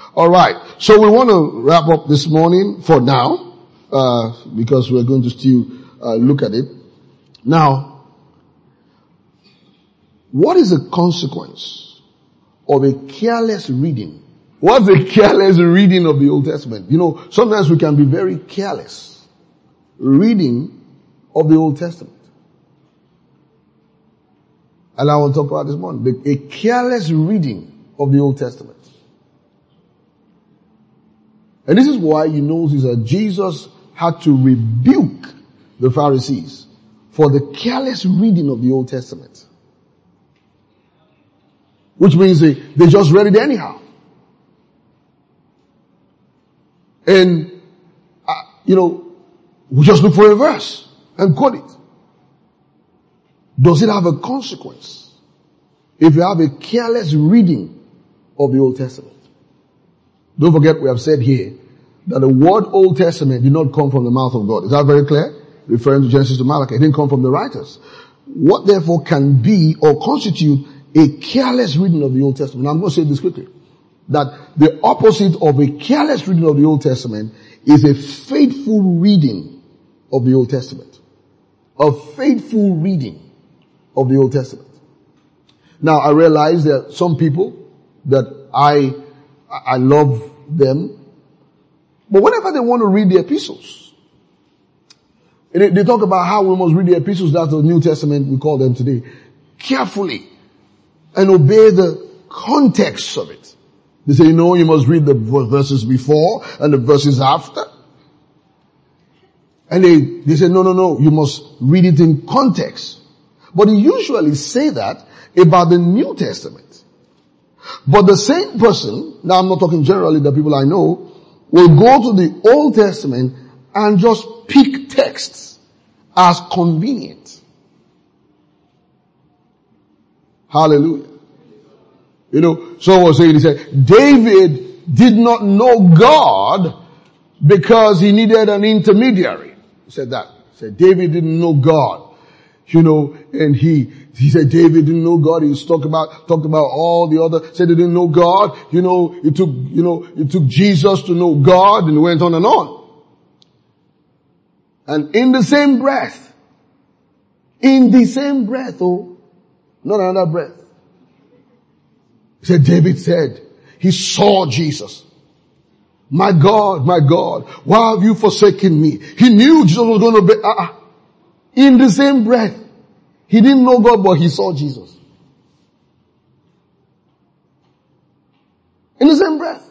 Alright, so we want to wrap up this morning for now, because we're going to still look at it. Now, what is the consequence of a careless reading? What's a careless reading of the Old Testament? You know, sometimes we can be very careless reading of the Old Testament. And I will talk about this morning. A careless reading of the Old Testament. And this is why you notice that Jesus had to rebuke the Pharisees for the careless reading of the Old Testament. Which means they just read it anyhow. And, we just look for a verse and quote it. Does it have a consequence if you have a careless reading of the Old Testament? Don't forget we have said here that the word Old Testament did not come from the mouth of God. Is that very clear? Referring to Genesis to Malachi. It didn't come from the writers. What therefore can be or constitute a careless reading of the Old Testament? Now, I'm going to say this quickly. That the opposite of a careless reading of the Old Testament is a faithful reading of the Old Testament. A faithful reading of the Old Testament. Now, I realize that some people that I love them, but whenever they want to read the epistles, they talk about how we must read the epistles, that's the New Testament we call them today, carefully and obey the context of it. They say, you must read the verses before and the verses after. And they say, no, you must read it in context. But they usually say that about the New Testament. But the same person, now I'm not talking generally, the people I know, will go to the Old Testament and just pick texts as convenient. Hallelujah. Someone was saying, he said, David did not know God because he needed an intermediary. He said that. He said, David didn't know God. And he said David didn't know God. He talked about all the other, said he didn't know God. It took Jesus to know God, and it went on and on. And in the same breath, not another breath. He said, David said, he saw Jesus. My God, why have you forsaken me? He knew Jesus was going to be, in the same breath. He didn't know God, but he saw Jesus. In the same breath.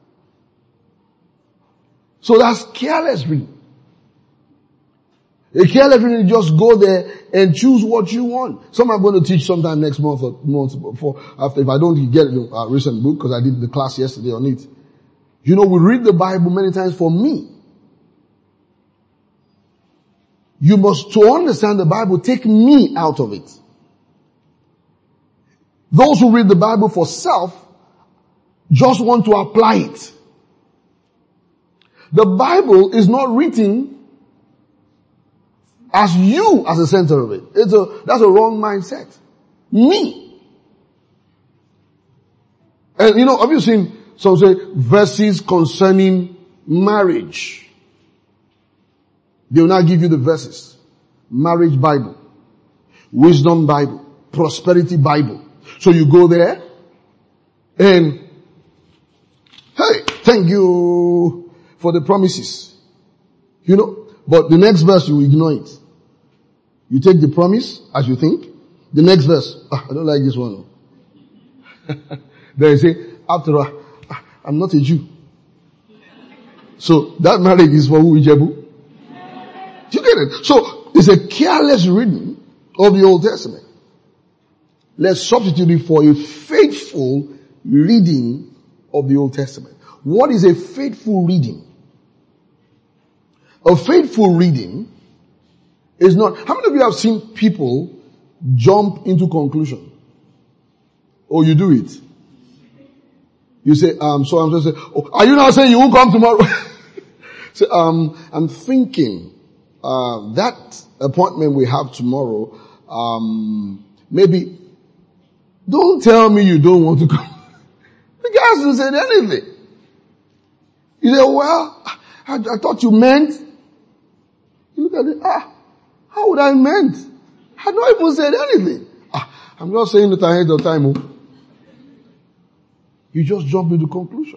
So that's careless reading. A careless reading, you just go there and choose what you want. Some I'm going to teach sometime next month or months before, after, if I don't get a recent book, because I did the class yesterday on it. We read the Bible many times for me. You must, to understand the Bible, take me out of it. Those who read the Bible for self just want to apply it. The Bible is not written as you as the center of it. That's a wrong mindset. Me. And have you seen some say verses concerning marriage? They will not give you the verses. Marriage Bible, Wisdom Bible, Prosperity Bible. So you go there and, hey, thank you for the promises. But the next verse you ignore it. You take the promise as you think. The next verse, I don't like this one. Then you say, after all, I'm not a Jew. So that marriage is for who, Ijebu? You get it? So it's a careless reading of the Old Testament. Let's substitute it for a faithful reading of the Old Testament. What is a faithful reading? A faithful reading is not, how many of you have seen people jump into conclusion? Or you do it? You say, so I'm just saying, are you now saying you won't come tomorrow? So, I'm thinking, that appointment we have tomorrow, maybe, don't tell me you don't want to come. The guy hasn't said anything. You say, well, I thought you meant. You look at it, how would I meant? I not even said anything. I'm just saying it ahead of time. You just jump into conclusion.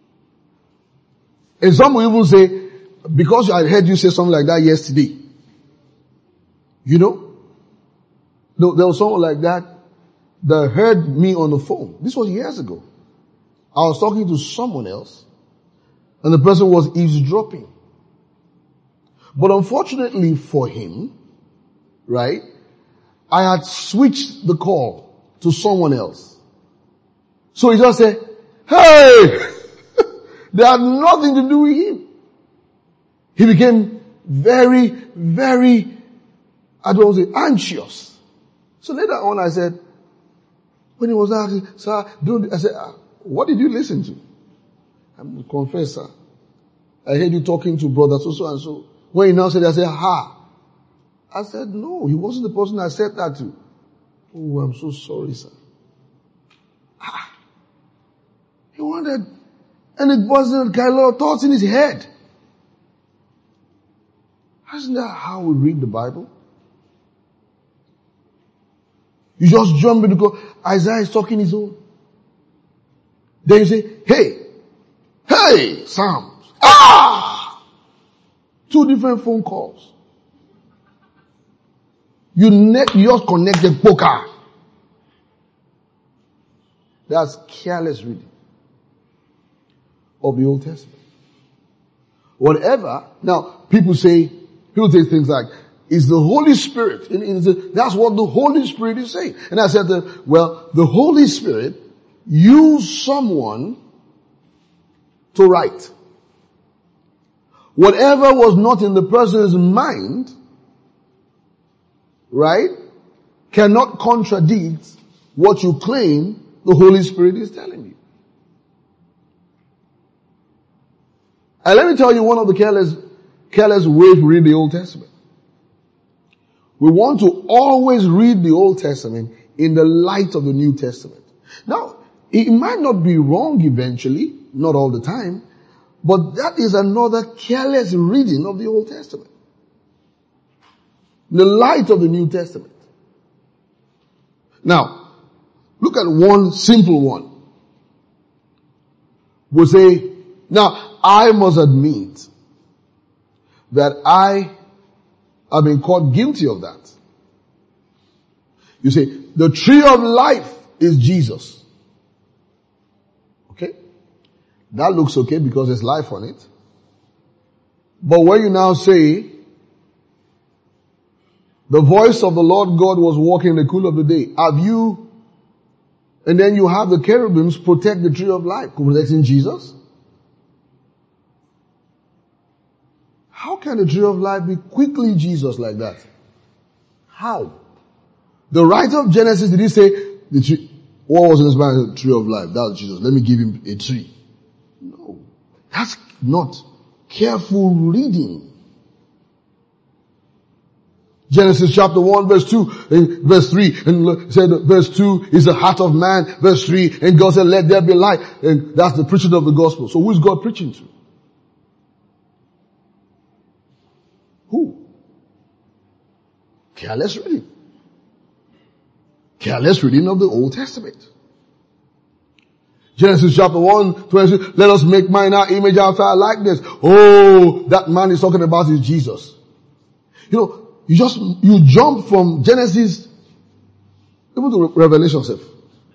And some will even say, because I heard you say something like that yesterday. You know? There was someone like that heard me on the phone. This was years ago. I was talking to someone else, and the person was eavesdropping. But unfortunately for him, right, I had switched the call to someone else. So he just said, hey! They had nothing to do with him. He became very, very, anxious. So later on I said, when he was asking, sir, I said, what did you listen to? I'm a confessor. I heard you talking to brother so and so. When he now said, I said, I said, no, he wasn't the person I said that to. Oh, I'm so sorry, sir. He wanted, and it wasn't a lot of thoughts in his head. Isn't that how we read the Bible? You just jump into Isaiah is talking his own. Then you say, hey, Psalms. Two different phone calls. You just connected poker. That's careless reading of the Old Testament. Whatever. Now, people say things like, it's the Holy Spirit. That's what the Holy Spirit is saying. And I said, the Holy Spirit used someone to write. Whatever was not in the person's mind, right, cannot contradict what you claim the Holy Spirit is telling you. And let me tell you one of the careless ways to read the Old Testament. We want to always read the Old Testament in the light of the New Testament. Now, it might not be wrong eventually, not all the time, but that is another careless reading of the Old Testament. In the light of the New Testament. Now, look at one simple one. We'll say, now, I must admit that I have been caught guilty of that. You say, the tree of life is Jesus. Okay? That looks okay because there's life on it. But when you now say, the voice of the Lord God was walking in the cool of the day, and then you have the cherubims protect the tree of life, protecting Jesus? How can the tree of life be quickly Jesus like that? How? The writer of Genesis, did he say, the tree, what was inspired the tree of life? That was Jesus. Let me give him a tree. No. That's not careful reading. Genesis chapter 1 verse 2 and verse 3 and said verse 2 is the heart of man. Verse 3 and God said let there be light. And that's the preaching of the gospel. So who is God preaching to? Who? Careless reading. Careless reading of the Old Testament. Genesis chapter 1, 22, let us make man in our image after our likeness. Oh, that man is talking about is Jesus. You know, you jump from Genesis even to Revelation self.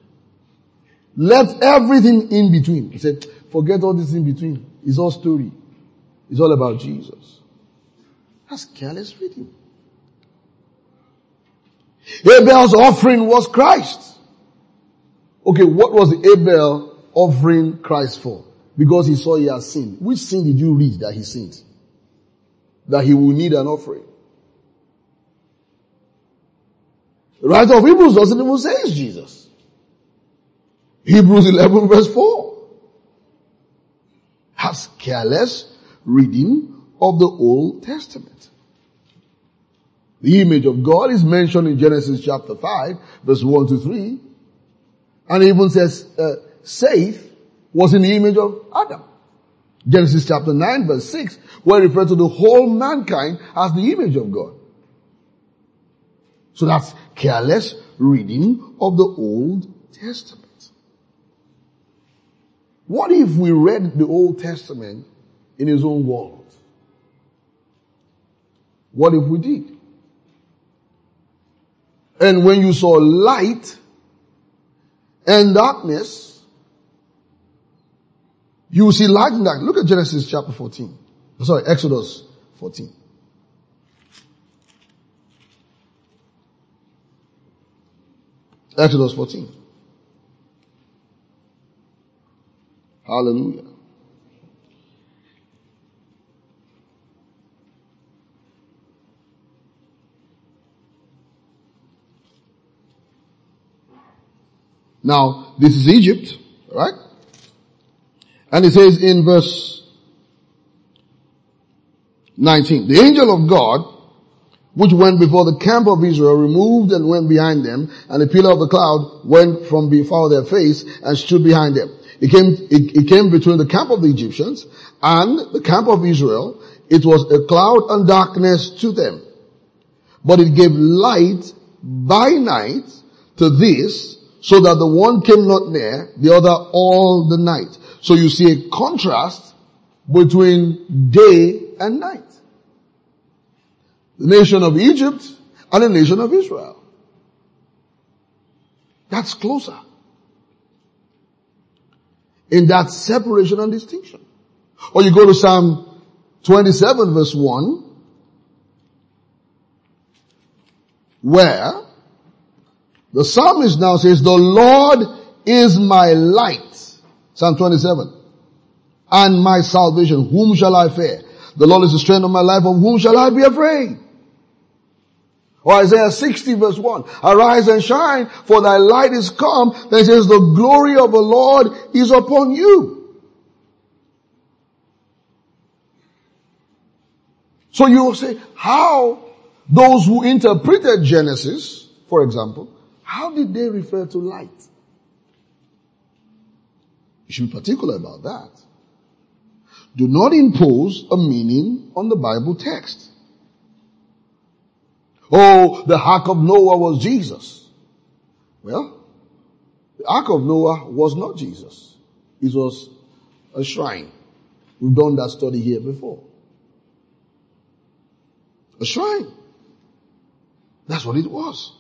Let everything in between. He said, forget all this in between. It's all story. It's all about Jesus. That's careless reading. Abel's offering was Christ. Okay, what was Abel offering Christ for? Because he saw he had sinned. Which sin did you read that he sinned? That he will need an offering. The writer of Hebrews doesn't even say it's Jesus. Hebrews 11 verse 4. That's careless reading of the Old Testament. The image of God is mentioned in Genesis chapter 5 verse 1 to 3. And it even says, Seth was in the image of Adam. Genesis chapter 9 verse 6, where it refers to the whole mankind as the image of God. So that's careless reading of the Old Testament. What if we read the Old Testament in his own world? What if we did? And when you saw light and darkness, you will see light and darkness. Look at Genesis chapter 14. Sorry, Exodus 14. Exodus 14. Hallelujah. Now, this is Egypt, right? And it says in verse 19, the angel of God, which went before the camp of Israel, removed and went behind them, and the pillar of the cloud went from before their face and stood behind them. It came between the camp of the Egyptians and the camp of Israel. It was a cloud and darkness to them. But it gave light by night to this, so that the one came not near, the other all the night. So you see a contrast between day and night. The nation of Egypt and the nation of Israel. That's closer. In that separation and distinction. Or you go to Psalm 27 verse 1, where the psalmist now says, the Lord is my light. Psalm 27. And my salvation. Whom shall I fear? The Lord is the strength of my life. Of whom shall I be afraid? Or Isaiah 60 verse 1. Arise and shine, for thy light is come. Then it says, the glory of the Lord is upon you. So you will say, how those who interpreted Genesis, for example, how did they refer to light? You should be particular about that. Do not impose a meaning on the Bible text. Oh, the Ark of Noah was Jesus. Well, the Ark of Noah was not Jesus. It was a shrine. We've done that study here before. A shrine. That's what it was.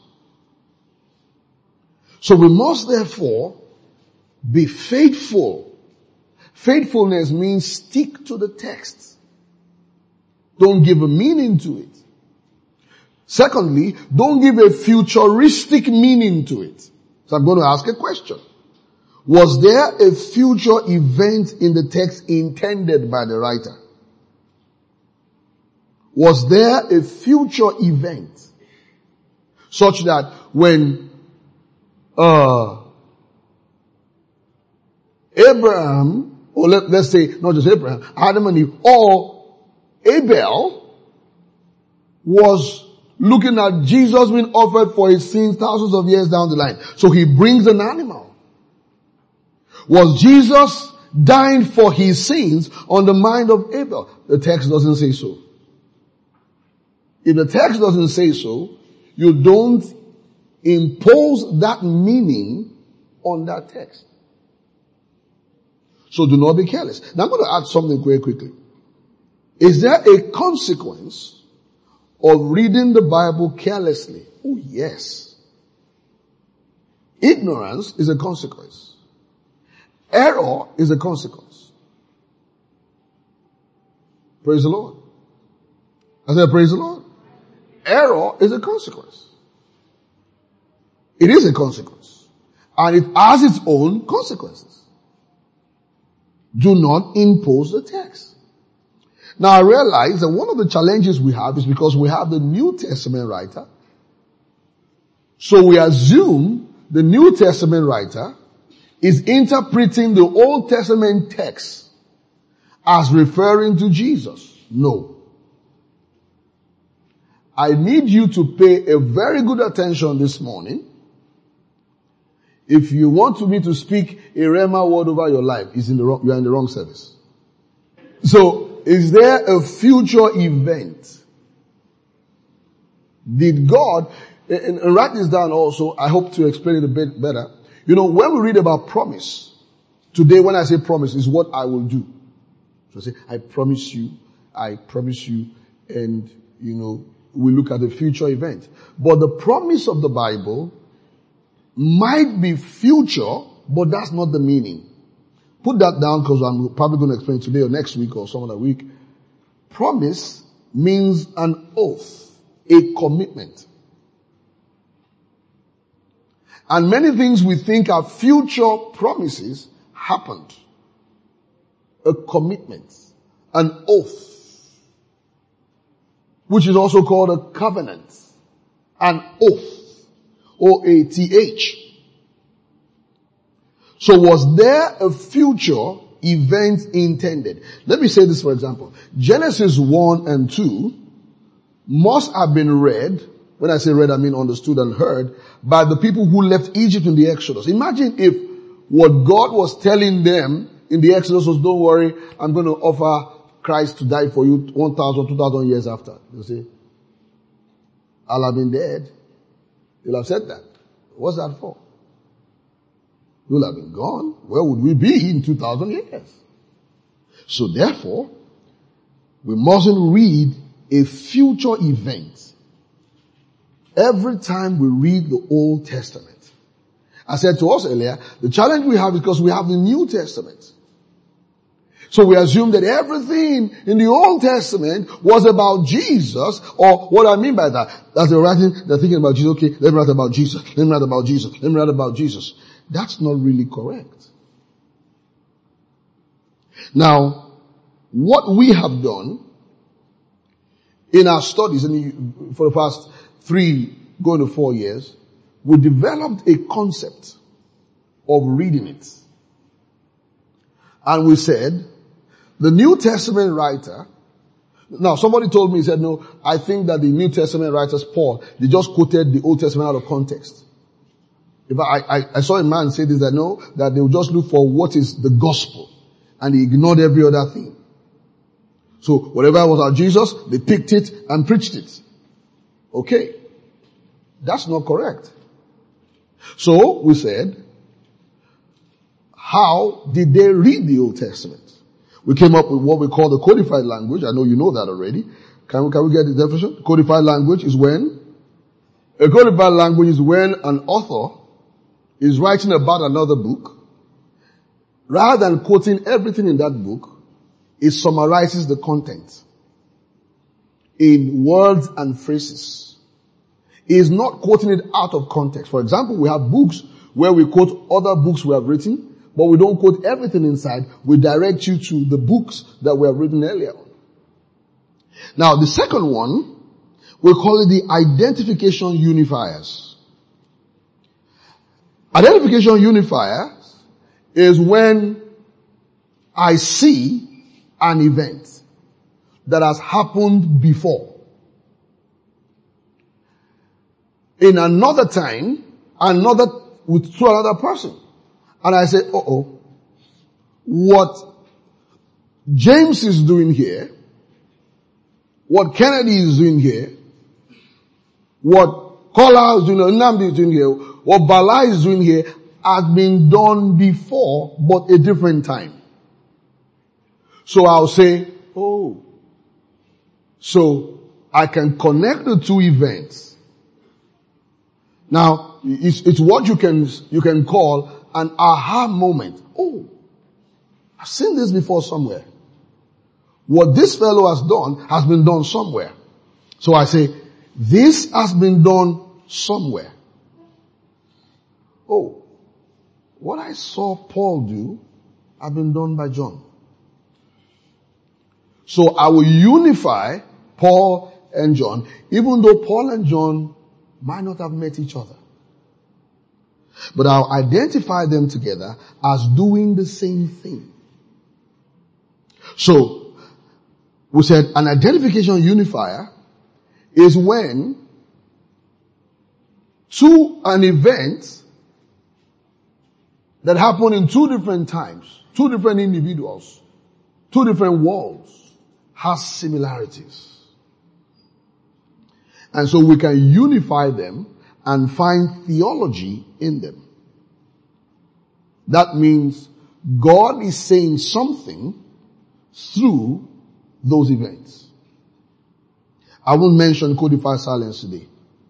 So we must therefore be faithful. Faithfulness means stick to the text. Don't give a meaning to it. Secondly, don't give a futuristic meaning to it. So I'm going to ask a question. Was there a future event in the text intended by the writer? Was there a future event such that when Abraham, or let's say not just Abraham, Adam and Eve, or Abel was looking at Jesus being offered for his sins thousands of years down the line. So he brings an animal. Was Jesus dying for his sins on the mind of Abel? The text doesn't say so. If the text doesn't say so, you don't impose that meaning on that text. So do not be careless. Now I'm going to add something very quickly. Is there a consequence of reading the Bible carelessly? Oh yes. Ignorance is a consequence. Error is a consequence. Praise the Lord. I said praise the Lord. Error is a consequence. It is a consequence. And it has its own consequences. Do not impose the text. Now I realize that one of the challenges we have is because we have the New Testament writer. So we assume the New Testament writer is interpreting the Old Testament text as referring to Jesus. No. I need you to pay a very good attention this morning. If you want me to speak a Rhema word over your life, you are in the wrong service. So, is there a future event? Did God, and write this down also, I hope to explain it a bit better. You know, when we read about promise, today when I say promise, is what I will do. So I say, I promise you, and, you know, we look at the future event. But the promise of the Bible might be future, but that's not the meaning. Put that down because I'm probably going to explain today or next week or some other week. Promise means an oath, a commitment. And many things we think are future promises happened. A commitment, an oath, which is also called a covenant, an oath, O-A-T-H. So was there a future event intended? Let me say this for example. Genesis 1 and 2 must have been read, when I say read I mean understood and heard, by the people who left Egypt in the Exodus. Imagine if what God was telling them in the Exodus was, don't worry, I'm going to offer Christ to die for you 1,000, 2,000 years after. You see, I'll have been dead. You'll have said that. What's that for? You'll have been gone. Where would we be in 2,000 years? So therefore, we mustn't read a future event every time we read the Old Testament. I said to us earlier, the challenge we have is because we have the New Testament. So we assume that everything in the Old Testament was about Jesus, or what I mean by that, as they're thinking about Jesus, okay, let me write about Jesus, let me write about Jesus, let me write about Jesus. That's not really correct. Now, what we have done in our studies for the past 3 going to 4 years, we developed a concept of reading it. And we said, the New Testament writer, now somebody told me, he said, no, I think that the New Testament writers, Paul, they just quoted the Old Testament out of context. If I saw a man say this, that no, that they will just look for what is the gospel, and he ignored every other thing. So whatever was about Jesus, they picked it and preached it. Okay. That's not correct. So we said, how did they read the Old Testament? We came up with what we call the codified language. I know you know that already. Can we get the definition? Codified language is when an author is writing about another book. Rather than quoting everything in that book, it summarizes the content in words and phrases. It is not quoting it out of context. For example, we have books where we quote other books we have written, but we don't quote everything inside. We direct you to the books that we have written earlier on. Now, the second one, we call it the identification unifiers. Identification unifiers is when I see an event that has happened before in another time, through another person. And I say, what James is doing here, what Kennedy is doing here, what Kola is doing, Nnamdi is doing here, what Bala is doing here, has been done before, but a different time. So I'll say, so I can connect the two events. Now, it's what you can call an aha moment. I've seen this before somewhere. What this fellow has done has been done somewhere. So I say, this has been done somewhere. What I saw Paul do has been done by John. So I will unify Paul and John, even though Paul and John might not have met each other. But I'll identify them together as doing the same thing. So, we said an identification unifier is when an event that happened in 2 different times, 2 different individuals, two different worlds has similarities. And so we can unify them and find theology in them. That means God is saying something through those events. I won't mention codified silence today.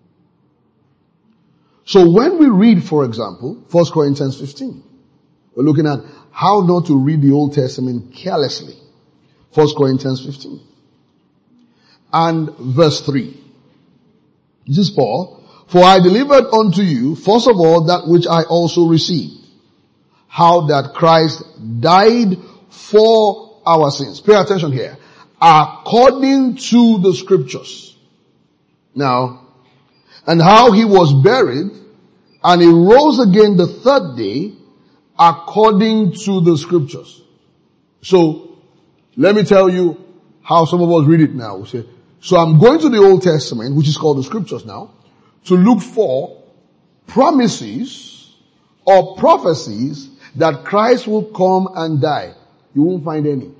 So when we read, for example, 1 Corinthians 15, we're looking at how not to read the Old Testament carelessly. 1 Corinthians 15. And verse 3. This is Paul. For I delivered unto you, first of all, that which I also received. How that Christ died for our sins. Pay attention here. According to the scriptures. Now, and how he was buried, and he rose again the third day, according to the scriptures. So, let me tell you how some of us read it now. We say, so I'm going to the Old Testament, which is called the scriptures now, to look for promises or prophecies that Christ will come and die. You won't find any.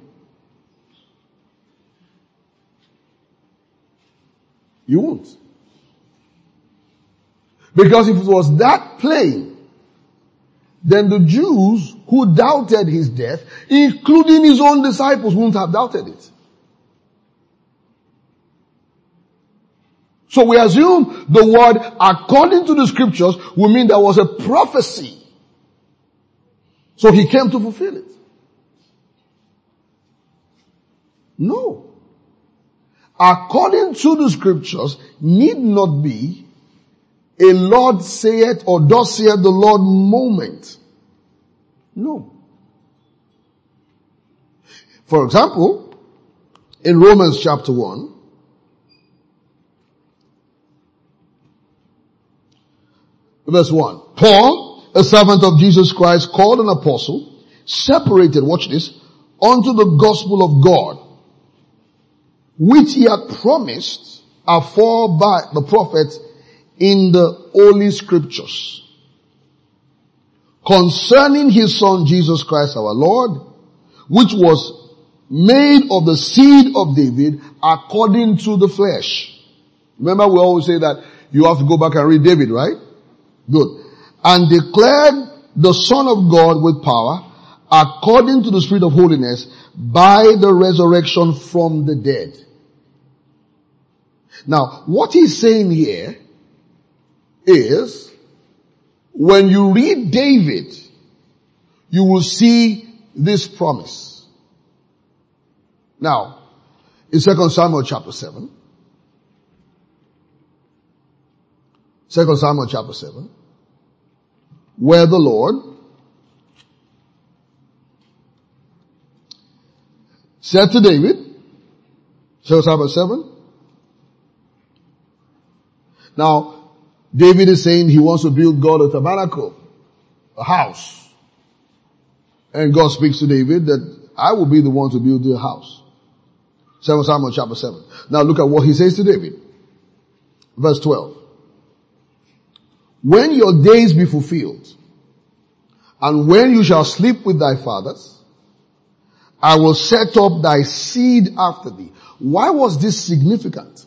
You won't. Because if it was that plain, then the Jews who doubted his death, including his own disciples, wouldn't have doubted it. So we assume the word according to the scriptures will mean there was a prophecy. So he came to fulfill it. No. According to the scriptures need not be a Lord saith or thus saith the Lord moment. No. For example, in Romans chapter 1, verse 1. Paul, a servant of Jesus Christ, called an apostle, separated, watch this, unto the gospel of God, which he had promised afore by the prophets in the holy scriptures, concerning his son Jesus Christ our Lord, which was made of the seed of David according to the flesh. Remember we always say that you have to go back and read David, right? Good. And declared the Son of God with power, according to the Spirit of holiness, by the resurrection from the dead. Now, what he's saying here is, when you read David, you will see this promise. Now, in 2 Samuel chapter 7, 2 Samuel chapter 7, where the Lord said to David, 2 Samuel 7, now, David is saying he wants to build God a tabernacle, a house. And God speaks to David that I will be the one to build the house. 2 Samuel chapter 7. Now look at what he says to David. Verse 12. When your days be fulfilled, and when you shall sleep with thy fathers, I will set up thy seed after thee. Why was this significant?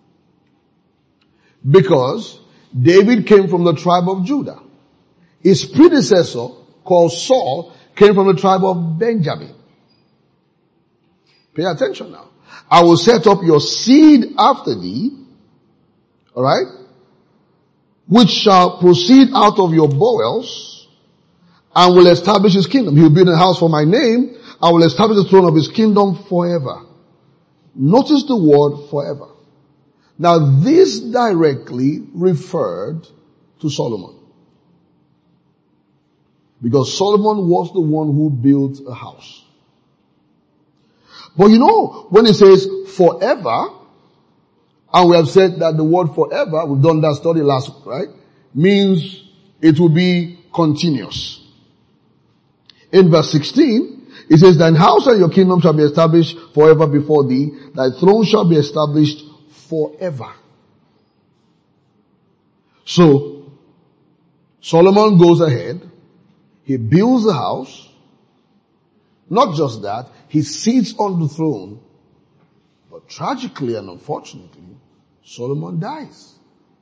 Because David came from the tribe of Judah. His predecessor, called Saul, came from the tribe of Benjamin. Pay attention now. I will set up your seed after thee, alright, which shall proceed out of your bowels, and will establish his kingdom. He will build a house for my name. I will establish the throne of his kingdom forever. Notice the word forever. Now this directly referred to Solomon. Because Solomon was the one who built a house. But you know, when it says forever, and we have said that the word forever, we've done that study last week, right? Means it will be continuous. In verse 16, it says, thine house and your kingdom shall be established forever before thee. Thy throne shall be established forever. So, Solomon goes ahead. He builds a house. Not just that, he sits on the throne. But tragically and unfortunately, Solomon dies.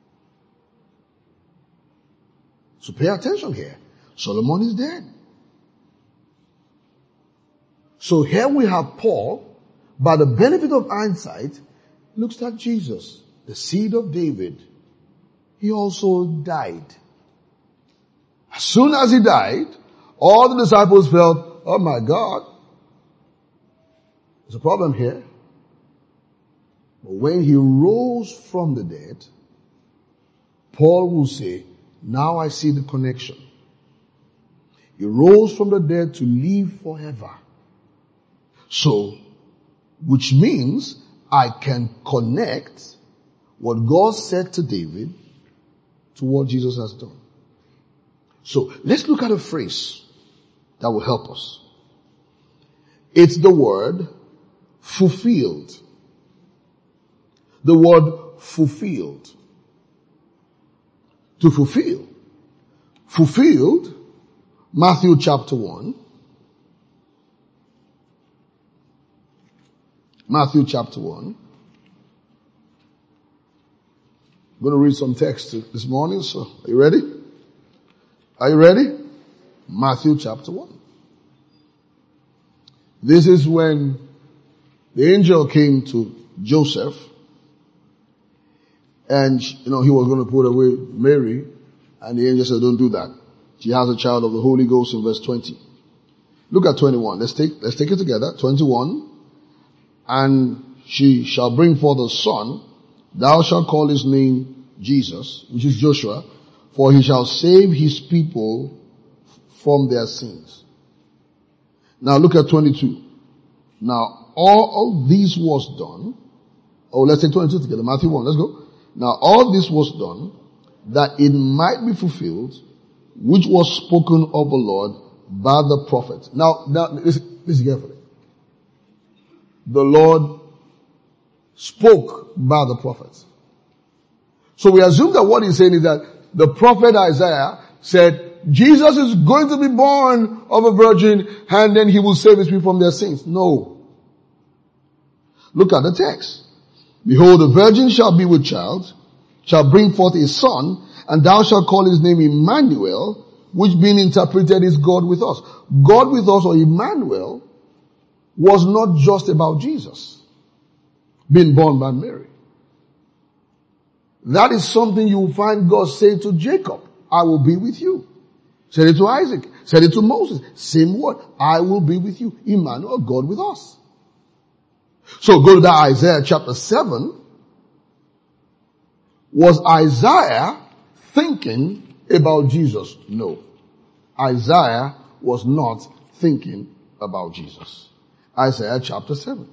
So pay attention here. Solomon is dead. So here we have Paul, by the benefit of hindsight, looks at Jesus, the seed of David. He also died. As soon as he died, all the disciples felt, oh my God, there's a problem here. But when he rose from the dead, Paul will say, now I see the connection. He rose from the dead to live forever. So, which means I can connect what God said to David to what Jesus has done. So, let's look at a phrase that will help us. It's the word fulfilled. The word fulfilled. To fulfill. Fulfilled, Matthew chapter 1. Matthew chapter 1. I'm going to read some text this morning, so are you ready? Are you ready? Matthew chapter 1. This is when the angel came to Joseph and, he was going to put away Mary, and the angel said, don't do that. She has a child of the Holy Ghost in verse 20. Look at 21. Let's take it together. 21. And she shall bring forth a son. Thou shalt call his name Jesus, which is Joshua, for he shall save his people from their sins. Now look at 22. Now all this was done. Let's take 22 together. Matthew 1. Let's go. Now all this was done that it might be fulfilled, which was spoken of the Lord by the prophet. Now listen carefully. The Lord spoke by the prophets. So we assume that what he's saying is that the prophet Isaiah said, Jesus is going to be born of a virgin and then he will save his people from their sins. No. Look at the text. Behold, the virgin shall be with child, shall bring forth a son, and thou shalt call his name Emmanuel, which being interpreted is God with us. God with us, or Emmanuel, was not just about Jesus being born by Mary. That is something you will find God say to Jacob, I will be with you. Said it to Isaac, said it to Moses, same word, I will be with you. Emmanuel, God with us. So go to that Isaiah chapter 7. Was Isaiah thinking about Jesus? No. Isaiah was not thinking about Jesus. Isaiah chapter 7.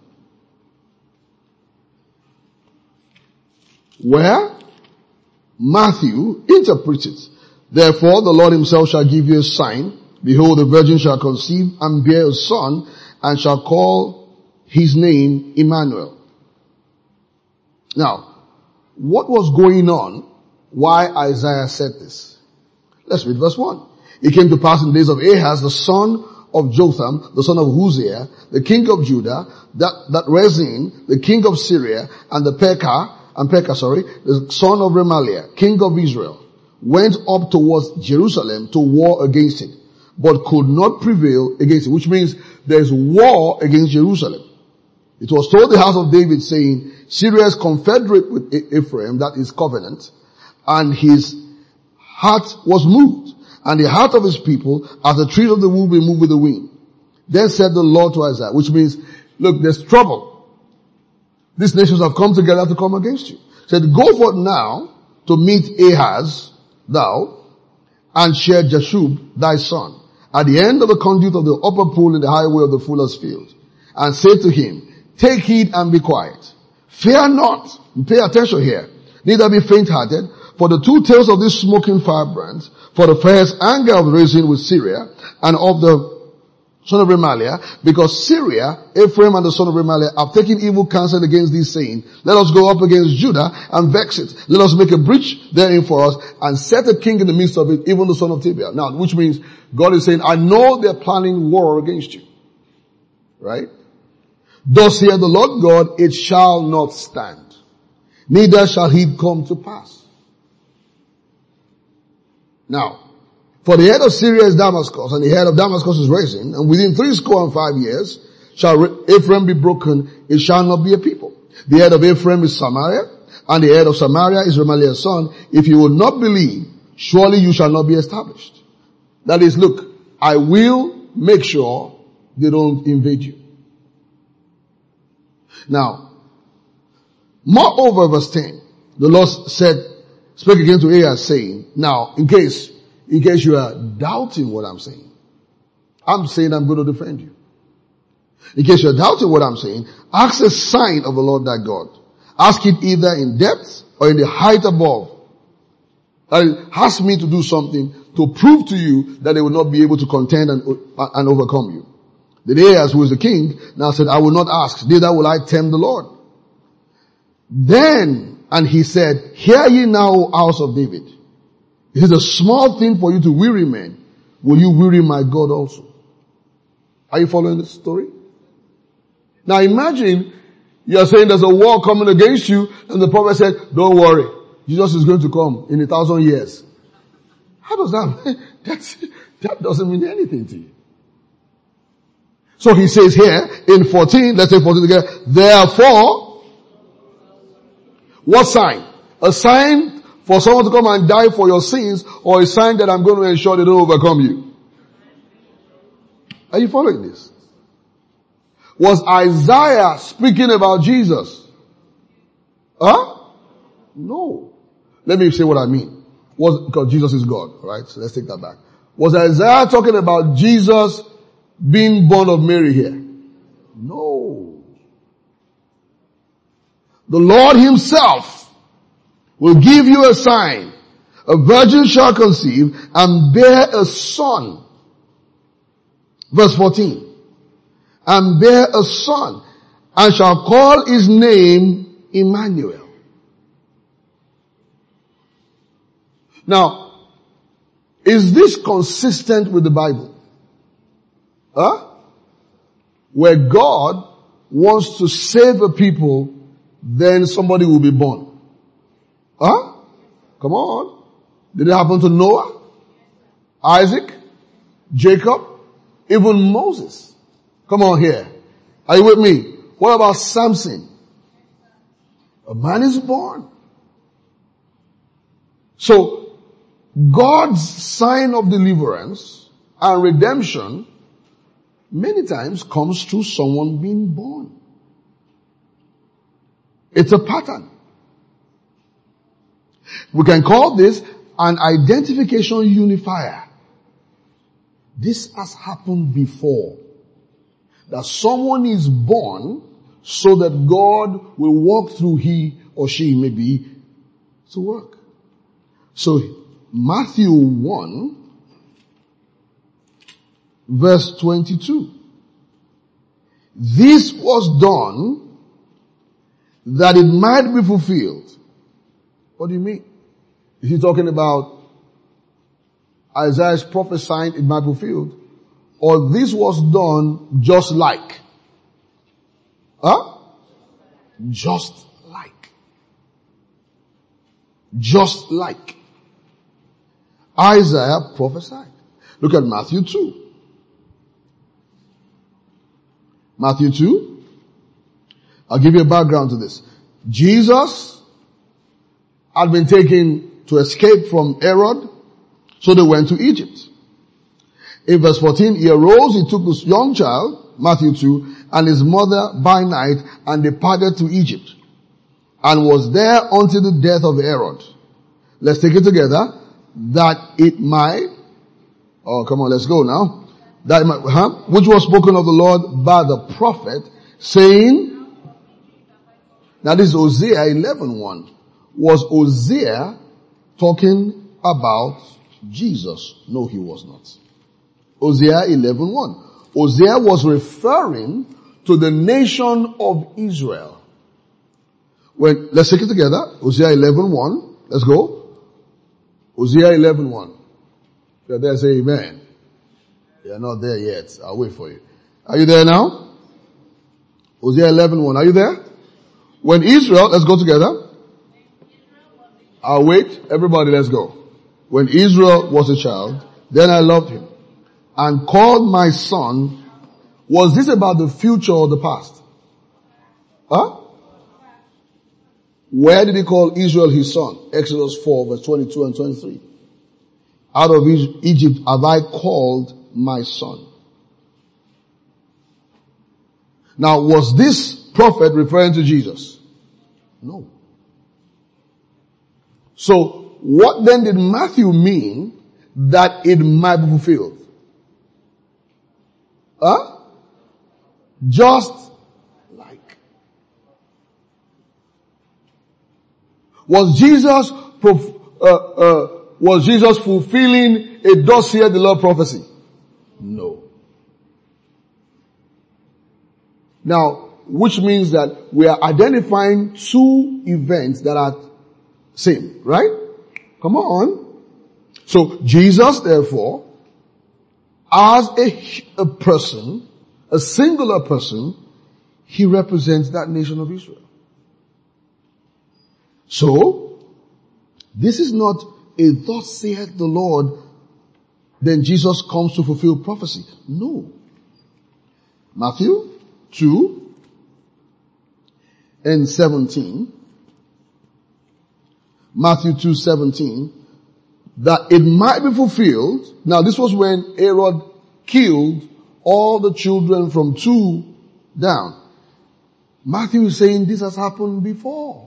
Where Matthew interprets it. Therefore the Lord himself shall give you a sign. Behold, the virgin shall conceive and bear a son, and shall call his name Emmanuel. Now, what was going on? Why Isaiah said this? Let's read verse 1. It came to pass in the days of Ahaz, the son of Jotham, the son of Uzziah, the king of Judah, that Rezin, the king of Syria, and Pekah, the son of Remaliah, king of Israel, went up towards Jerusalem to war against it, but could not prevail against it, which means there's war against Jerusalem. It was told the house of David, saying, Syria is confederate with Ephraim, that is covenant, and his heart was moved, and the heart of his people, as the trees of the wood be moved with the wind. Then said the Lord to Isaiah, which means, look, there's trouble. These nations have come together to come against you. Said, go forth now to meet Ahaz, thou, and Shear-Jashub, thy son, at the end of the conduit of the upper pool in the highway of the fuller's field, and say to him, take heed and be quiet. Fear not. Pay attention here. Neither be faint-hearted, for the two tails of this smoking firebrands, for the first anger of Rezin with Syria, and of the son of Remaliah, because Syria, Ephraim and the son of Remaliah have taken evil counsel against thee, saying, let us go up against Judah and vex it. Let us make a breach therein for us, and set a king in the midst of it, even the son of Tibiah. Now, which means God is saying, I know they're planning war against you. Right? Thus saith the Lord God, it shall not stand, neither shall it come to pass. Now, for the head of Syria is Damascus, and the head of Damascus is Rezin, and within 65 years shall Ephraim be broken, it shall not be a people. The head of Ephraim is Samaria, and the head of Samaria is Remaliah's son. If you will not believe, surely you shall not be established. That is, look, I will make sure they don't invade you. Now, moreover, verse 10, the Lord spake again to Ahaz, saying, now, in case you are doubting what I'm saying I'm going to defend you. In case you're doubting what I'm saying, ask a sign of the Lord thy God. Ask it either in depth or in the height above. Ask me to do something to prove to you that they will not be able to contend and overcome you. Then Ahaz, who is the king, now said, I will not ask, neither will I tempt the Lord. Then, and he said, hear ye now, O house of David. It is a small thing for you to weary men. Will you weary my God also? Are you following this story? Now imagine you're saying there's a war coming against you, and the prophet said, don't worry, Jesus is going to come in 1,000 years. How does that doesn't mean anything to you. So he says here in 14, let's say 14 together, therefore, what sign? A sign for someone to come and die for your sins, or a sign that I'm going to ensure they don't overcome you? Are you following this? Was Isaiah speaking about Jesus? No. Let me say what I mean. Because Jesus is God, right? So let's take that back. Was Isaiah talking about Jesus being born of Mary here? No. The Lord himself will give you a sign. A virgin shall conceive and bear a son. Verse 14. And bear a son, and shall call his name Emmanuel. Now, is this consistent with the Bible? Where God wants to save a people, then somebody will be born. Come on. Did it happen to Noah? Isaac? Jacob? Even Moses? Come on here. Are you with me? What about Samson? A man is born. So, God's sign of deliverance and redemption many times comes through someone being born. It's a pattern. We can call this an identification unifier. This has happened before. That someone is born so that God will walk through he or she maybe to work. So Matthew 1 verse 22. This was done that it might be fulfilled. What do you mean? Is he talking about Isaiah's prophesying it might be fulfilled? Or this was done just like? Just like. Just like. Isaiah prophesied. Look at Matthew 2. Matthew 2. I'll give you a background to this. Jesus had been taken to escape from Herod, so they went to Egypt. In verse 14, he arose, he took this young child, Matthew 2, and his mother by night, and departed to Egypt, and was there until the death of Herod. Let's take it together. That it might, come on, let's go now. That it might, which was spoken of the Lord by the prophet, saying, now this is Hosea 11:1. Was Hosea talking about Jesus? No, he was not. Hosea 11:1. Hosea was referring to the nation of Israel. Let's take it together. Hosea 11:1. Let's go. Hosea 11:1. If you're there, say amen. You're not there yet. I'll wait for you. Are you there now? Hosea 11:1. Are you there? When Israel, let's go together. I'll wait. Everybody, let's go. When Israel was a child, then I loved him and called my son. Was this about the future or the past? Huh? Where did he call Israel his son? Exodus 4 verse 22 and 23. Out of Egypt have I called my son. Now, was this prophet referring to Jesus? No. So, what then did Matthew mean that it might be fulfilled? Huh? Just like. Was Jesus fulfilling a thus saith the Lord prophecy? No. Now, which means that we are identifying two events that are same, right? Come on. So Jesus, therefore, as a person, a singular person, he represents that nation of Israel. So, this is not a thus saith the Lord, then Jesus comes to fulfill prophecy. No. Matthew 2 and 17. Matthew 2:17. That it might be fulfilled. Now this was when Herod killed all the children from 2 down. Matthew is saying this has happened before.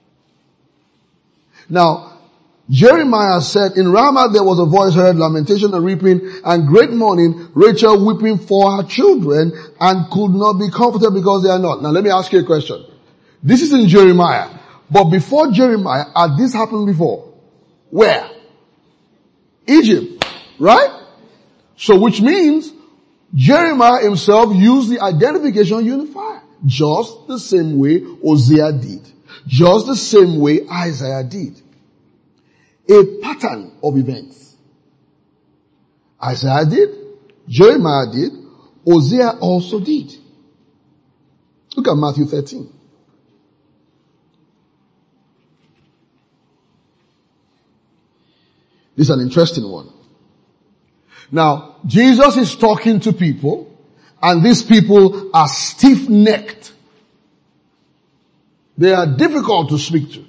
Now, Jeremiah said, in Ramah there was a voice heard, lamentation and weeping, and great mourning, Rachel weeping for her children, and could not be comforted because they are not. Now let me ask you a question. This is in Jeremiah. But before Jeremiah, had this happened before? Where? Egypt. Right? So which means, Jeremiah himself used the identification unifier. Just the same way Hosea did. Just the same way Isaiah did. A pattern of events. Isaiah did, Jeremiah did, Hosea also did. Look at Matthew 13. This is an interesting one. Now, Jesus is talking to people, and these people are stiff-necked. They are difficult to speak to.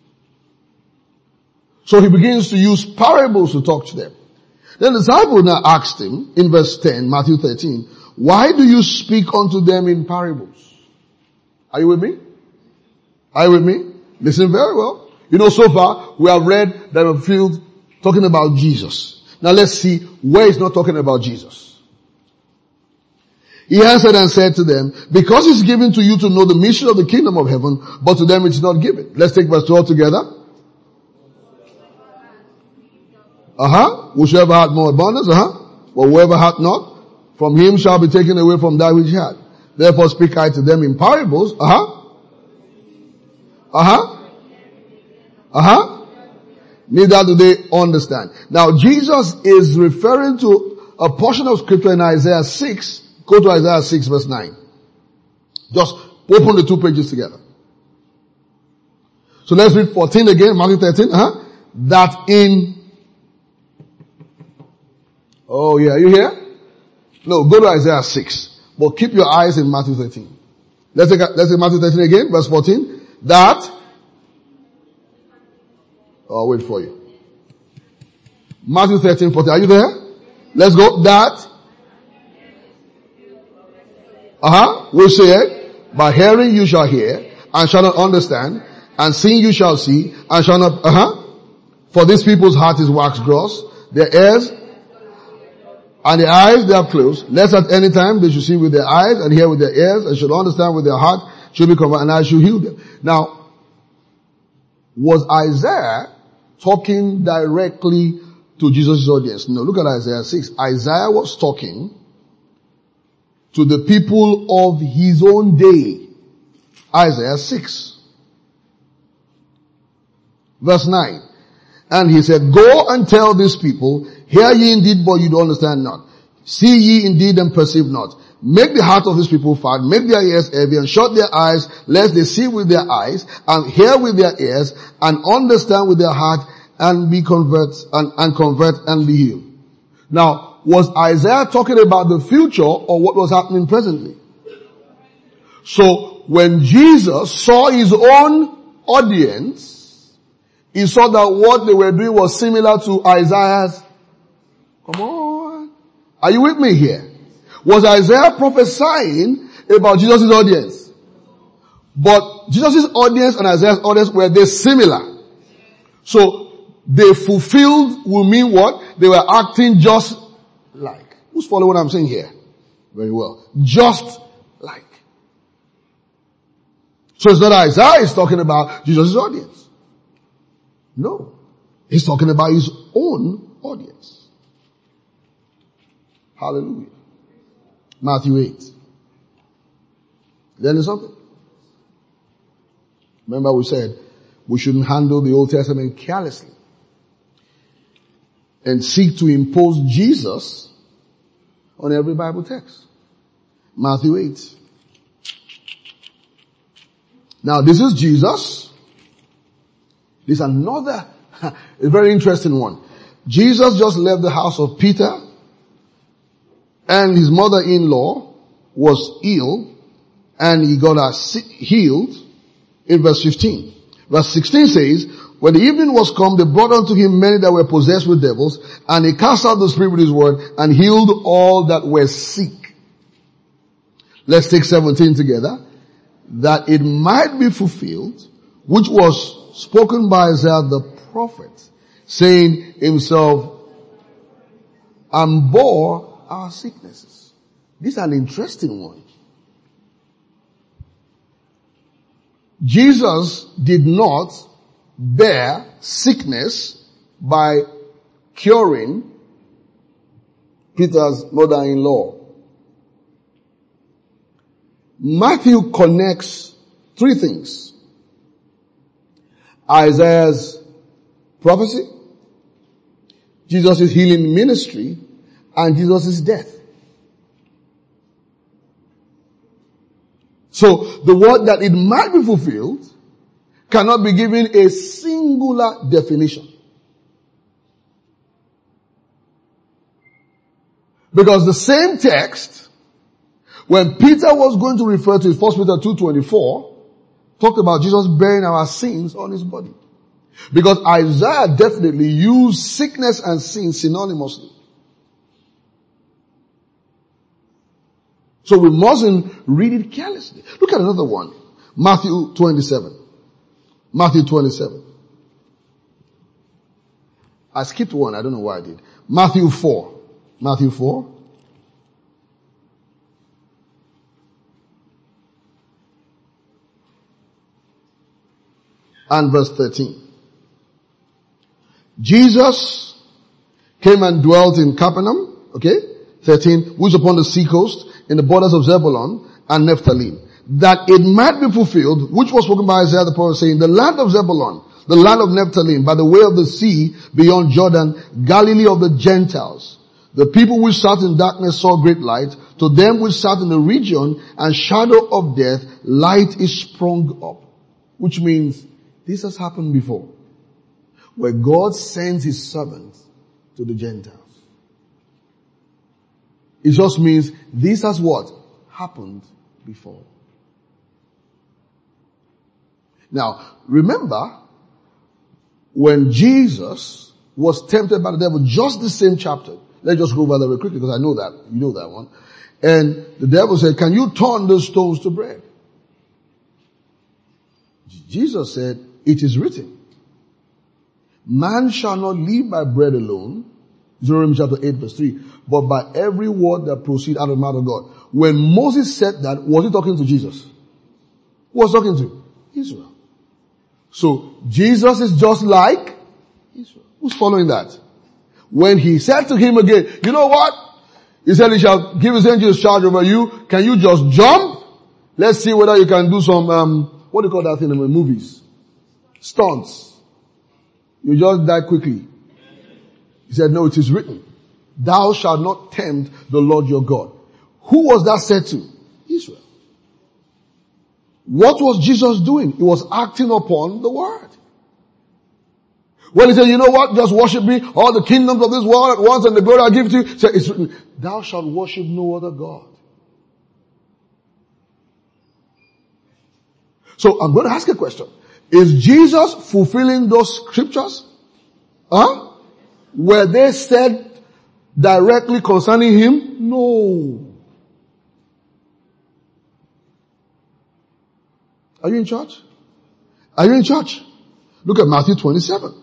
So he begins to use parables to talk to them. Then the disciple now asked him, in verse 10, Matthew 13, why do you speak unto them in parables? Are you with me? Are you with me? Listen very well. You know, so far, we have read that we feel talking about Jesus. Now let's see where he's not talking about Jesus. He answered and said to them, because it's given to you to know the mystery of the kingdom of heaven, but to them it's not given. Let's take verse 12 together. Whosoever hath more abundance, but whoever hath not, from him shall be taken away from that which he had. Therefore speak I to them in parables, neither do they understand. Now Jesus is referring to a portion of scripture in Isaiah 6. Go to Isaiah 6 verse 9. Just open the two pages together. So let's read 14 again, Matthew 13, that in, oh yeah, you here? No, go to Isaiah 6. But keep your eyes in Matthew 13. Let's take Matthew 13 again, verse 14. That, I'll wait for you. Matthew 13, 14. Are you there? Let's go. That, we say it. By hearing you shall hear, and shall not understand, and seeing you shall see, and shall not, for this people's heart is waxed gross, their ears, and their eyes they have closed, lest at any time they should see with their eyes, and hear with their ears, and should understand with their heart, should be converted, and I should heal them. Now, was Isaiah talking directly to Jesus' audience? No, look at Isaiah 6. Isaiah was talking to the people of his own day. Isaiah 6. Verse 9. And he said, go and tell these people, hear ye indeed, but you don't understand not. See ye indeed and perceive not. make the heart of these people fat, make their ears heavy, and shut their eyes, lest they see with their eyes, and hear with their ears, and understand with their heart, and be convert and be healed. Now, was Isaiah talking about the future or what was happening presently? So, when Jesus saw his own audience, he saw that what they were doing was similar to Isaiah's. Come on. Are you with me here? Was Isaiah prophesying about Jesus' audience? But Jesus' audience and Isaiah's audience, were they similar? So, they fulfilled will mean what? They were acting just like. Who's following what I'm saying here? Very well. Just like. So it's not Isaiah is talking about Jesus' audience. No. He's talking about his own audience. Hallelujah. Matthew 8. Learning something? Remember we said we shouldn't handle the Old Testament carelessly and seek to impose Jesus on every Bible text. Matthew 8. Now this is Jesus. This is another, a very interesting one. Jesus just left the house of Peter and his mother-in-law was ill and he got her healed in verse 15. Verse 16 says, when the evening was come, they brought unto him many that were possessed with devils, and he cast out the spirit with his word, and healed all that were sick. Let's take 17 together. That it might be fulfilled, which was spoken by Isaiah the prophet, saying himself, and bore our sicknesses. This is an interesting one. Jesus did not bear sickness by curing Peter's mother-in-law. Matthew connects three things. Isaiah's prophecy, Jesus' healing ministry, and Jesus' death. So the word that it might be fulfilled cannot be given a singular definition. Because the same text, when Peter was going to refer to 1 Peter 2:24, talked about Jesus bearing our sins on his body. Because Isaiah definitely used sickness and sin synonymously. So we mustn't read it carelessly. Look at another one. Matthew 27. Matthew 27. I skipped one. I don't know why I did. Matthew 4. Matthew 4. And verse 13. Jesus came and dwelt in Capernaum, okay, 13, which upon the sea coast, in the borders of Zebulun and Naphtali, that it might be fulfilled, which was spoken by Isaiah the prophet, saying, the land of Zebulun, the land of Naphtali, by the way of the sea, beyond Jordan, Galilee of the Gentiles. The people which sat in darkness saw great light. To them which sat in the region and shadow of death, light is sprung up. Which means, this has happened before. Where God sends his servants to the Gentiles. It just means this has what? Happened before. Now, remember, when Jesus was tempted by the devil, just the same chapter. Let's just go over that very quickly because I know that. You know that one. And the devil said, can you turn those stones to bread? Jesus said, it is written, man shall not live by bread alone, Deuteronomy chapter 8 verse 3, but by every word that proceeds out of the mouth of God. When Moses said that, was he talking to Jesus? Who was talking to? Israel. So, Jesus is just like Israel. Who's following that? When he said to him again, you know what? He said he shall give his angels charge over you. Can you just jump? Let's see whether you can do some, what do you call that thing in the movies? Stunts. You just die quickly. He said, no, it is written, thou shalt not tempt the Lord your God. Who was that said to? Israel. What was Jesus doing? He was acting upon the word. When he said, you know what, just worship me, all the kingdoms of this world at once and the glory I give to you. So it's written, thou shalt worship no other God. So I'm going to ask a question. Is Jesus fulfilling those scriptures? Were they said directly concerning him? No. Are you in church? Are you in church? Look at Matthew 27.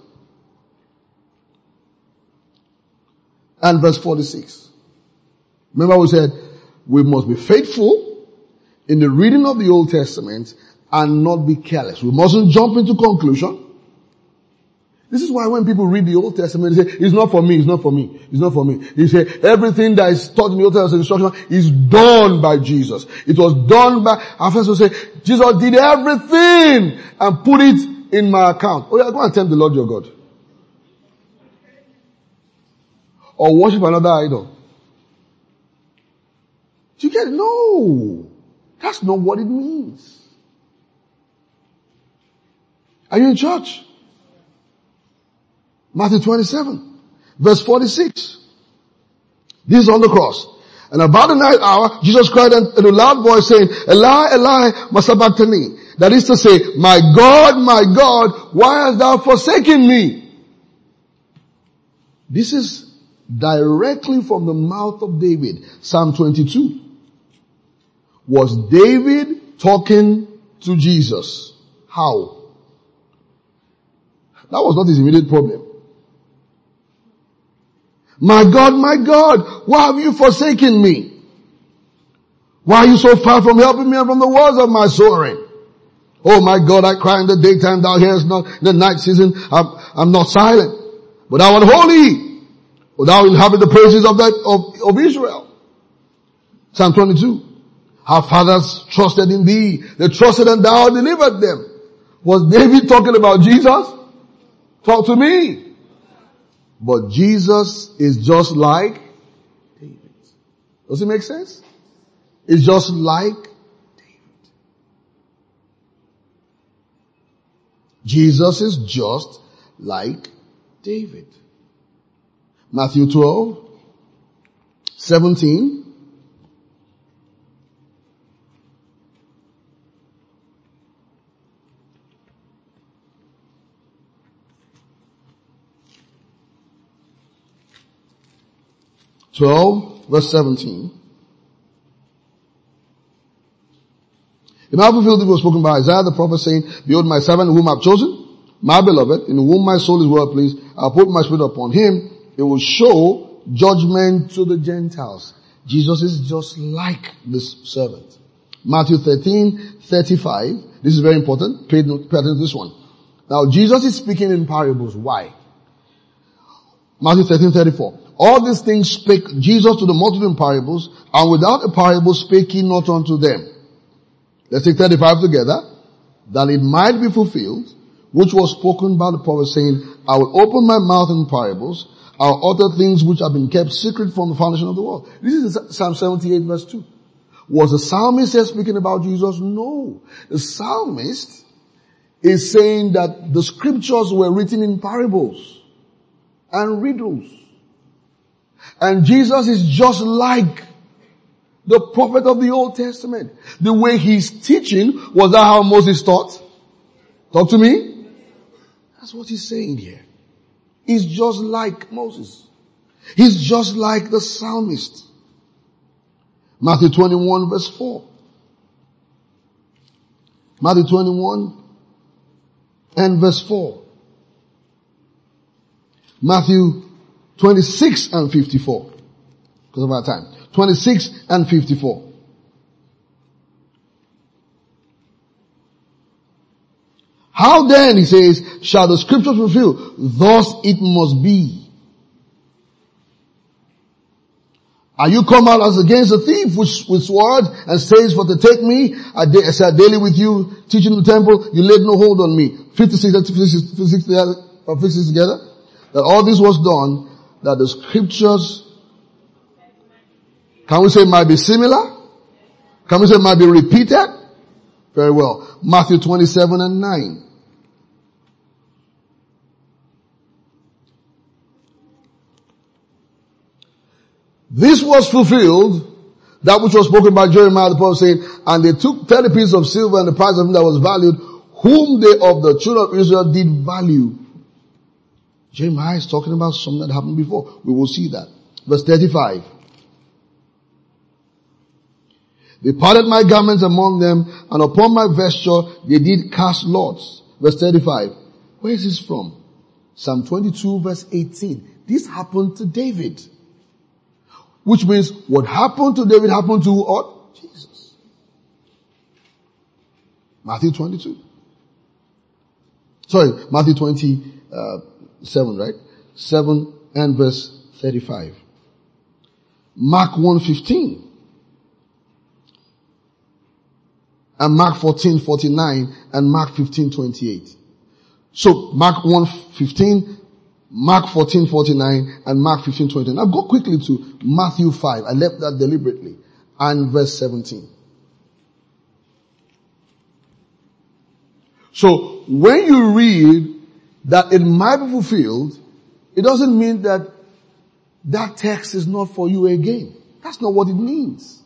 And verse 46. Remember we said, we must be faithful in the reading of the Old Testament and not be careless. We mustn't jump into conclusion. This is why when people read the Old Testament, they say, it's not for me, it's not for me, it's not for me. They say, everything that is taught in the Old Testament instruction is done by Jesus. It was done by, our friends will say, Jesus did everything and put it in my account. Oh yeah, go and tempt the Lord your God. Or worship another idol. Do you get it? No. That's not what it means. Are you in church? Matthew 27, verse 46. This is on the cross. And about the ninth hour, Jesus cried in a loud voice saying, Eli, Eli, ma sabachthani. That is to say, my God, why hast thou forsaken me? This is directly from the mouth of David. Psalm 22. Was David talking to Jesus? How? That was not his immediate problem. My God, why have you forsaken me? Why are you so far from helping me and from the walls of my soaring? Oh my God, I cry in the daytime, thou hearest not. In the night season, I'm not silent. But thou art holy. O thou inhabit the praises of Israel. Psalm 22. Our fathers trusted in thee. They trusted and thou delivered them. Was David talking about Jesus? Talk to me. But Jesus is just like David. Does it make sense? It's just like David. Jesus is just like David. Matthew 12, 17. Verse 17. It might fulfill what was spoken by Isaiah the prophet saying, behold my servant whom I have chosen, my beloved, in whom my soul is well pleased. I'll put my spirit upon him. It will show judgment to the Gentiles. Jesus is just like this servant. Matthew 13:35. This is very important. Pay attention to this one. Now Jesus is speaking in parables. Why? Matthew 13:34. All these things spake Jesus to the multitude in parables, and without a parable spake he not unto them. Let's take 35 together. That it might be fulfilled, which was spoken by the prophet saying, I will open my mouth in parables, I will utter things which have been kept secret from the foundation of the world. This is Psalm 78 verse 2. Was the psalmist here speaking about Jesus? No. The psalmist is saying that the scriptures were written in parables and riddles. And Jesus is just like the prophet of the Old Testament. The way he's teaching, was that how Moses taught? Talk to me. That's what he's saying here. He's just like Moses. He's just like the psalmist. Matthew 21 verse 4. Matthew 21 and verse 4. Matthew 26 and 54. Because of our time. 26 and 54. How then, he says, shall the scriptures fulfill? Thus it must be. Are you come out as against a thief with sword and says, for to take me, I sat daily with you, teaching in the temple, you laid no hold on me. 56 together. That all this was done, that the scriptures Can we say it might be similar? Can we say it might be repeated? Very well. Matthew 27 and 9. This was fulfilled, that which was spoken by Jeremiah the prophet, saying, and they took 30 pieces of silver and the price of him that was valued, whom they of the children of Israel did value. Jeremiah is talking about something that happened before. We will see that. Verse 35. They parted my garments among them, and upon my vesture they did cast lots. Verse 35. Where is this from? Psalm 22 verse 18. This happened to David. Which means what happened to David happened to what? Jesus. Matthew 22. Sorry, Matthew 27, right? 7 and verse 35. Mark 1:15. And Mark 14:49 and Mark 15:28. So Mark 1:15, Mark 14:49 and Mark 15:29. Now go quickly to Matthew 5. I left that deliberately. And verse 17. So when you read that it might be fulfilled, it doesn't mean that that text is not for you again. That's not what it means.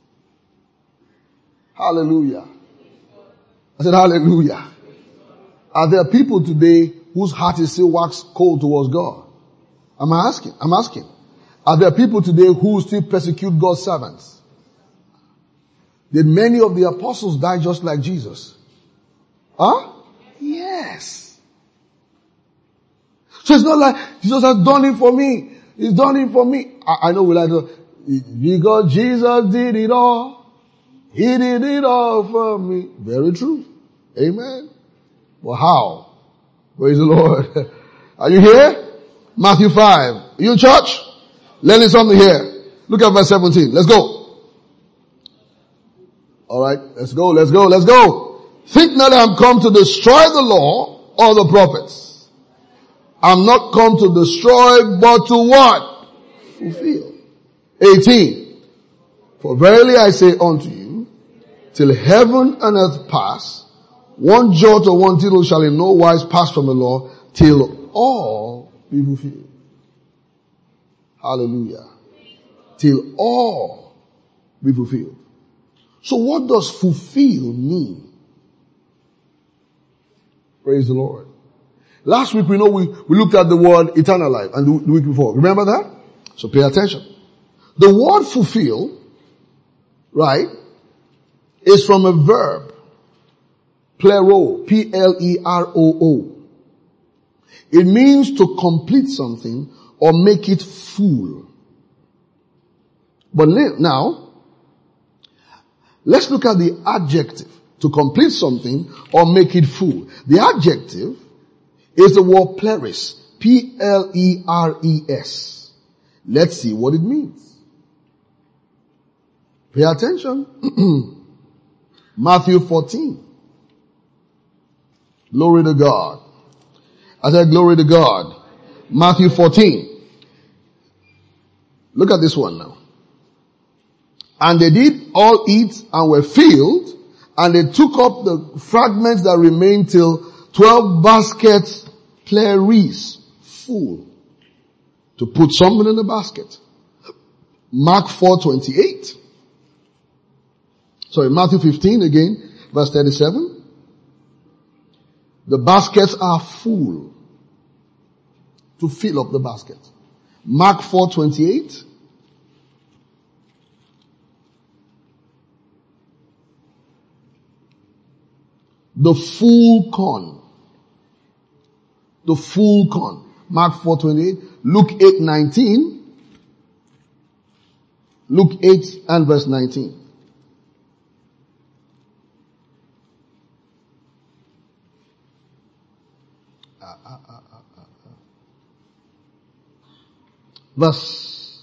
Hallelujah. I said hallelujah. Are there people today whose heart is still wax cold towards God? I'm asking. Are there people today who still persecute God's servants? Did many of the apostles die just like Jesus? Huh? Yes. So it's not like Jesus has done it for me. He's done it for me. I know we like to, because Jesus did it all. He did it all for me. Very true. Amen. Well, how? Praise the Lord. Are you here? Matthew 5. Are you in church? Learning something here. Look at verse 17. Let's go. Alright. Let's go. Think not that I'm come to destroy the law or the prophets. I'm not come to destroy, but to what? Fulfill. 18. For verily I say unto you, till heaven and earth pass, one jot or one tittle shall in no wise pass from the law, till all be fulfilled. Hallelujah. Till all be fulfilled. So what does fulfill mean? Praise the Lord. Last week we looked at the word eternal life, and the week before. Remember that? So pay attention. The word fulfill, right, is from a verb. Plero. P-L-E-R-O-O. It means to complete something or make it full. But now, let's look at the adjective. To complete something or make it full. The adjective is the word pleres. P-L-E-R-E-S. Let's see what it means. Pay attention. Matthew 14. Glory to God. I said glory to God. Matthew 14. Look at this one now. And they did all eat and were filled, and they took up the fragments that remained till 12 baskets pleres, full. To put something in the basket. Mark 4:28. Sorry, Matthew 15 again, verse 37. The baskets are full. To fill up the basket. Mark 4:28. The full corn. The full corn. Mark 4:28. Luke 8:19. Luke 8 and verse 19. Verse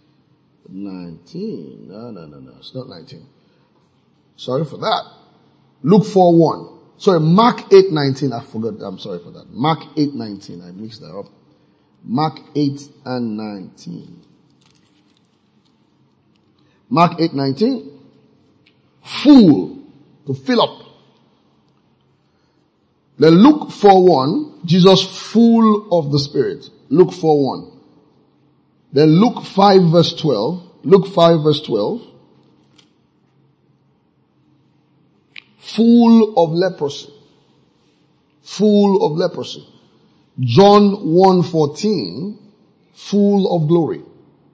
19. No. It's not 19. Sorry for that. Luke 4:1. Sorry, Mark 8:19. I forgot. I'm sorry for that. Mark 8:19. I mixed that up. Mark 8 and 19. Mark 8:19. Full, to fill up. Then Luke 4:1, Jesus full of the Spirit. Luke 4:1. Then Luke 5:12. Luke 5:12. Full of leprosy. Full of leprosy. John 1:14. Full of glory.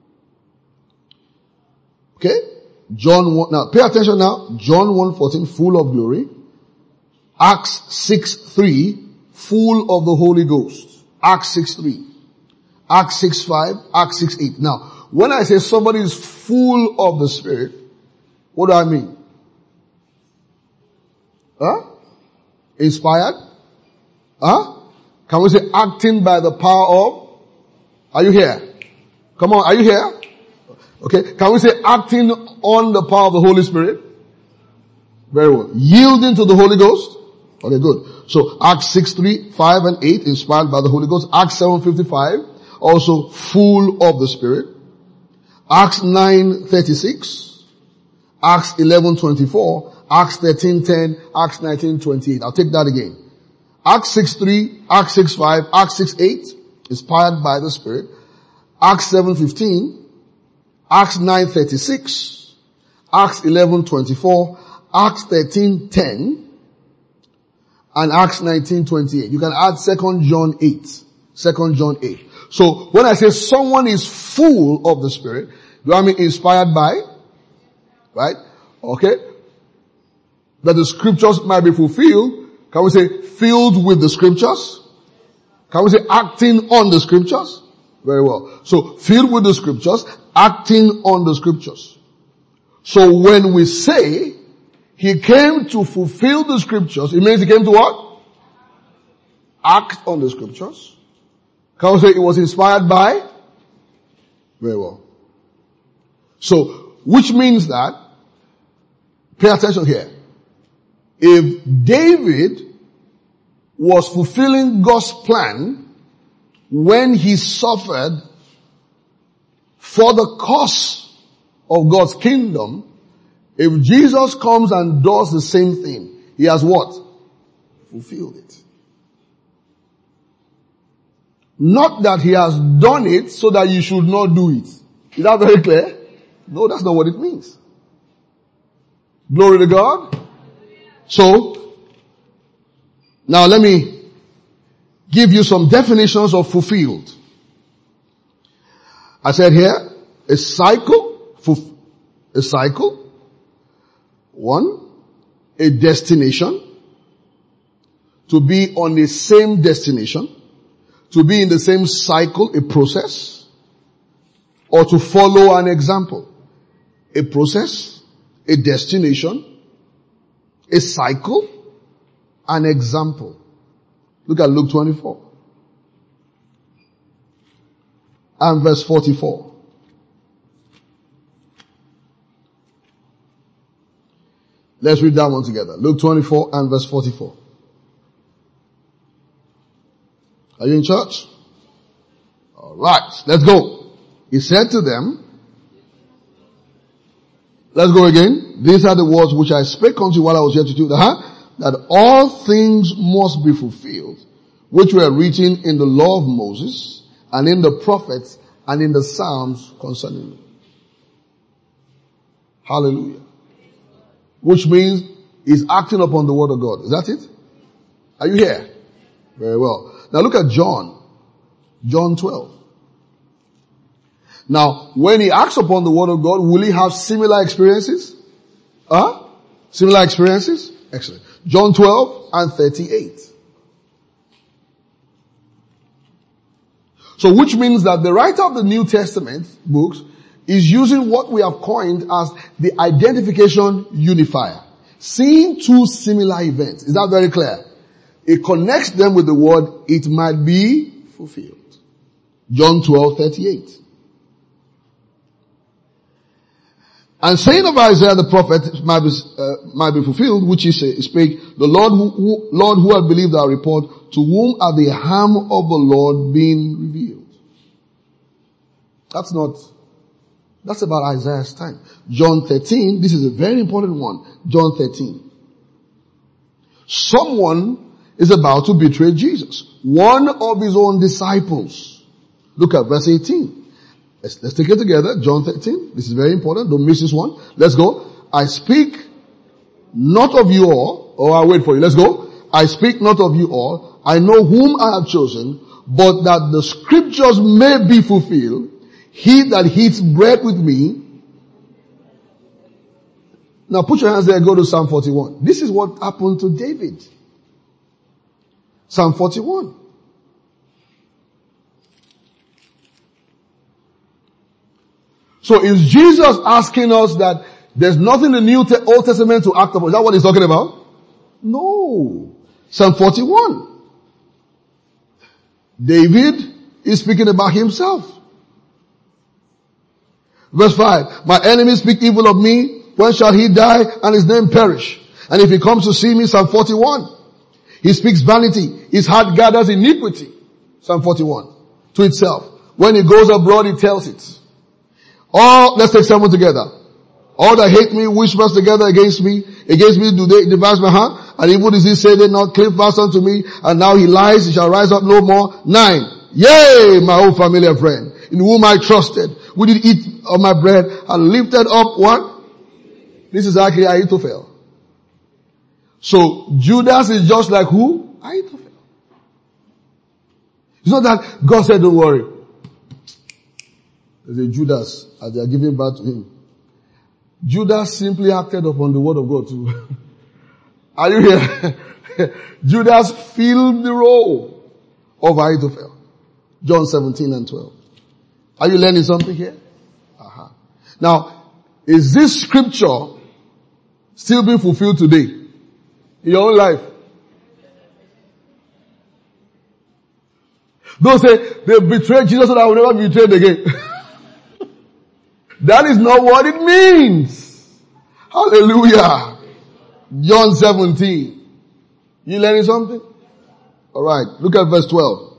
Okay? John 1, now pay attention now. John 1:14, full of glory. Acts 6:3, full of the Holy Ghost. Acts 6:3. Acts 6:5, Acts 6:8. Now, when I say somebody is full of the Spirit, what do I mean? Inspired? Can we say acting by the power of? Are you here? Come on, are you here? Okay, can we say acting on the power of the Holy Spirit? Very well. Yielding to the Holy Ghost? Okay, good. So Acts 6:3, 5 and 8, inspired by the Holy Ghost. Acts 7:55, also full of the Spirit. Acts 9:36, Acts 11:24, Acts 13:10, Acts 19:28. I'll take that again. Acts 6:3, Acts 6:5, Acts 6:8, inspired by the Spirit. Acts 7:15, Acts 9:36, Acts 11:24, Acts 13:10, and Acts 19:28. You can add 2 John 8. 2 John 8. So when I say someone is full of the Spirit, do I mean inspired by? Right? Okay? That the scriptures might be fulfilled. Can we say filled with the scriptures? Can we say acting on the scriptures? Very well. So filled with the scriptures, acting on the scriptures. So when we say he came to fulfill the scriptures, it means he came to what? Act on the scriptures. Can we say it was inspired by? Very well. So, which means that, pay attention here. If David was fulfilling God's plan when he suffered for the cause of God's kingdom, if Jesus comes and does the same thing, he has what? Fulfilled it. Not that he has done it so that you should not do it. Is that very clear? No, that's not what it means. Glory to God. So, now let me give you some definitions of fulfilled. I said here, a cycle, one, a destination, to be on the same destination, to be in the same cycle, a process, or to follow an example. A process, a destination, a cycle, an example. Look at Luke 24 and verse 44. Let's read that one together. Luke 24 and verse 44. Are you in church? Alright, let's go. He said to them, let's go again. These are the words which I spake unto you while I was yet with you, that all things must be fulfilled, which were written in the law of Moses, and in the prophets, and in the Psalms concerning me. Hallelujah. Which means he's acting upon the word of God. Is that it? Are you here? Very well. Now look at John 12. Now, when he acts upon the word of God, will he have similar experiences? Similar experiences? Excellent. John 12 and 38. So which means that the writer of the New Testament books is using what we have coined as the identification unifier. Seeing two similar events. Is that very clear? It connects them with the word, it might be fulfilled. John 12:38. And saying of Isaiah the prophet might be fulfilled, which he spake, the Lord who had believed our report, to whom are the arm of the Lord being revealed. That's not That's about Isaiah's time. John 13, this is a very important one. John 13. Someone is about to betray Jesus. One of his own disciples. Look at verse 18. Let's take it together. John 13. This is very important. Don't miss this one. Let's go. I speak not of you all, or I'll wait for you. Let's go. I speak not of you all. I know whom I have chosen, but that the scriptures may be fulfilled. He that eats bread with me. Now put your hands there and go to Psalm 41. This is what happened to David. Psalm 41. So is Jesus asking us that there's nothing in the Old Testament to act upon? Is that what he's talking about? No. Psalm 41. David is speaking about himself. Verse 5. My enemies speak evil of me. When shall he die and his name perish? And if he comes to see me, Psalm 41. He speaks vanity. His heart gathers iniquity. Psalm 41. To itself. When he goes abroad, he tells it. Let's take someone together. All that hate me whispers together against me. Against me do they devise my heart. And evil disease say they not cleave fast unto me. And now he lies, he shall rise up no more. 9. Yea, my old familiar friend, in whom I trusted, who did eat of my bread and lifted up what? This is actually Ahithophel. So Judas is just like who? Ahithophel. It's not that God said don't worry. There's a Judas as they are giving birth to him. Judas simply acted upon the word of God too. Are you here? Judas filled the role of Ahithophel. John 17 and 12. Are you learning something here? Uh-huh. Now, is this scripture still being fulfilled today? In your own life? Don't say, they betrayed Jesus and I will never be betrayed again. That is not what it means. Hallelujah. John 17. You learning something? Alright, look at verse 12.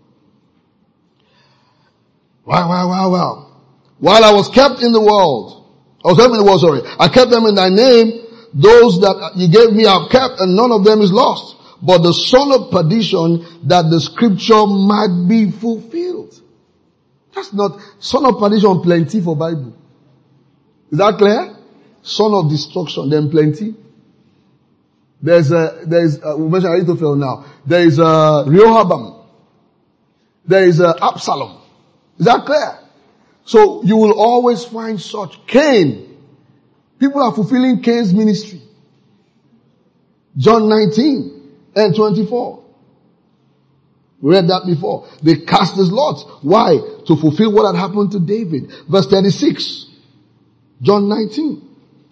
Wow. While I was kept in the world, I kept them in thy name. Those that you gave me I've kept, and none of them is lost. But the son of perdition, that the scripture might be fulfilled. That's not, son of perdition plenty for Bible. Is that clear? Son of destruction, then plenty. We mentioned Ahithophel now. There is Rehoboam. There is Absalom. Is that clear? So you will always find such. Cain. People are fulfilling Cain's ministry. John 19 and 24. We read that before. They cast his lots. Why? To fulfill what had happened to David. Verse 36. John 19.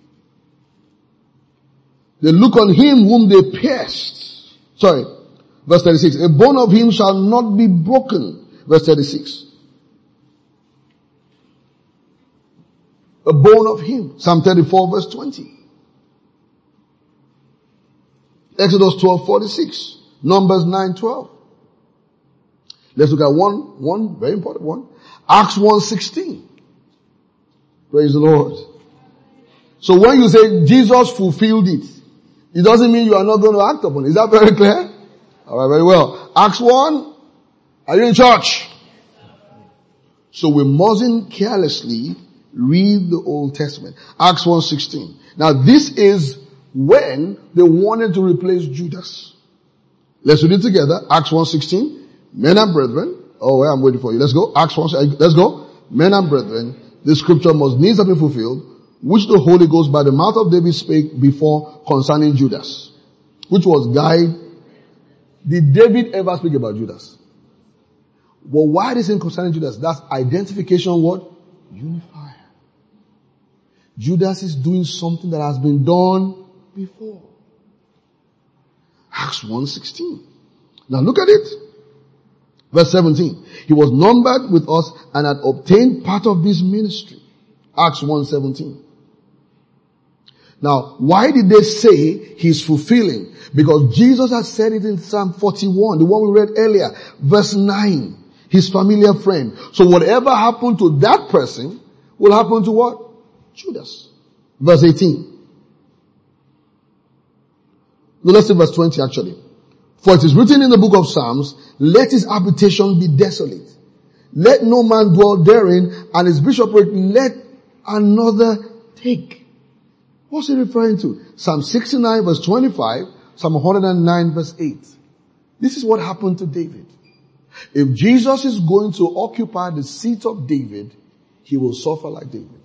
They look on him whom they pierced. Verse 36. A bone of him shall not be broken. Verse 36. A bone of him. Psalm 34 verse 20. Exodus 12:46. Numbers 9:12. Let's look at one very important one. Acts 1:16. Praise the Lord. So when you say Jesus fulfilled it, it doesn't mean you are not going to act upon it. Is that very clear? Alright, very well. Acts 1. Are you in church? So we mustn't carelessly read the Old Testament. Acts 1:16. Now this is when they wanted to replace Judas. Let's read it together. Acts 1:16. Men and brethren. Oh, I'm waiting for you. Let's go. Acts 1. Let's go. Men and brethren, the scripture must needs have been fulfilled, which the Holy Ghost by the mouth of David spake before concerning Judas, which was guide. Did David ever speak about Judas? Well, why is it concerning Judas? That's identification what? Unifier. Judas is doing something that has been done before. Acts 1:16. Now look at it. Verse 17. He was numbered with us and had obtained part of this ministry. Acts 1:17. Now, why did they say he's fulfilling? Because Jesus had said it in Psalm 41, the one we read earlier, verse 9. His familiar friend. So whatever happened to that person will happen to what? Judas. Verse 18. No, let's see verse 20 actually. For it is written in the book of Psalms, let his habitation be desolate. Let no man dwell therein, and his bishopric let another take. What's he referring to? Psalm 69 verse 25, Psalm 109 verse 8. This is what happened to David. If Jesus is going to occupy the seat of David, he will suffer like David.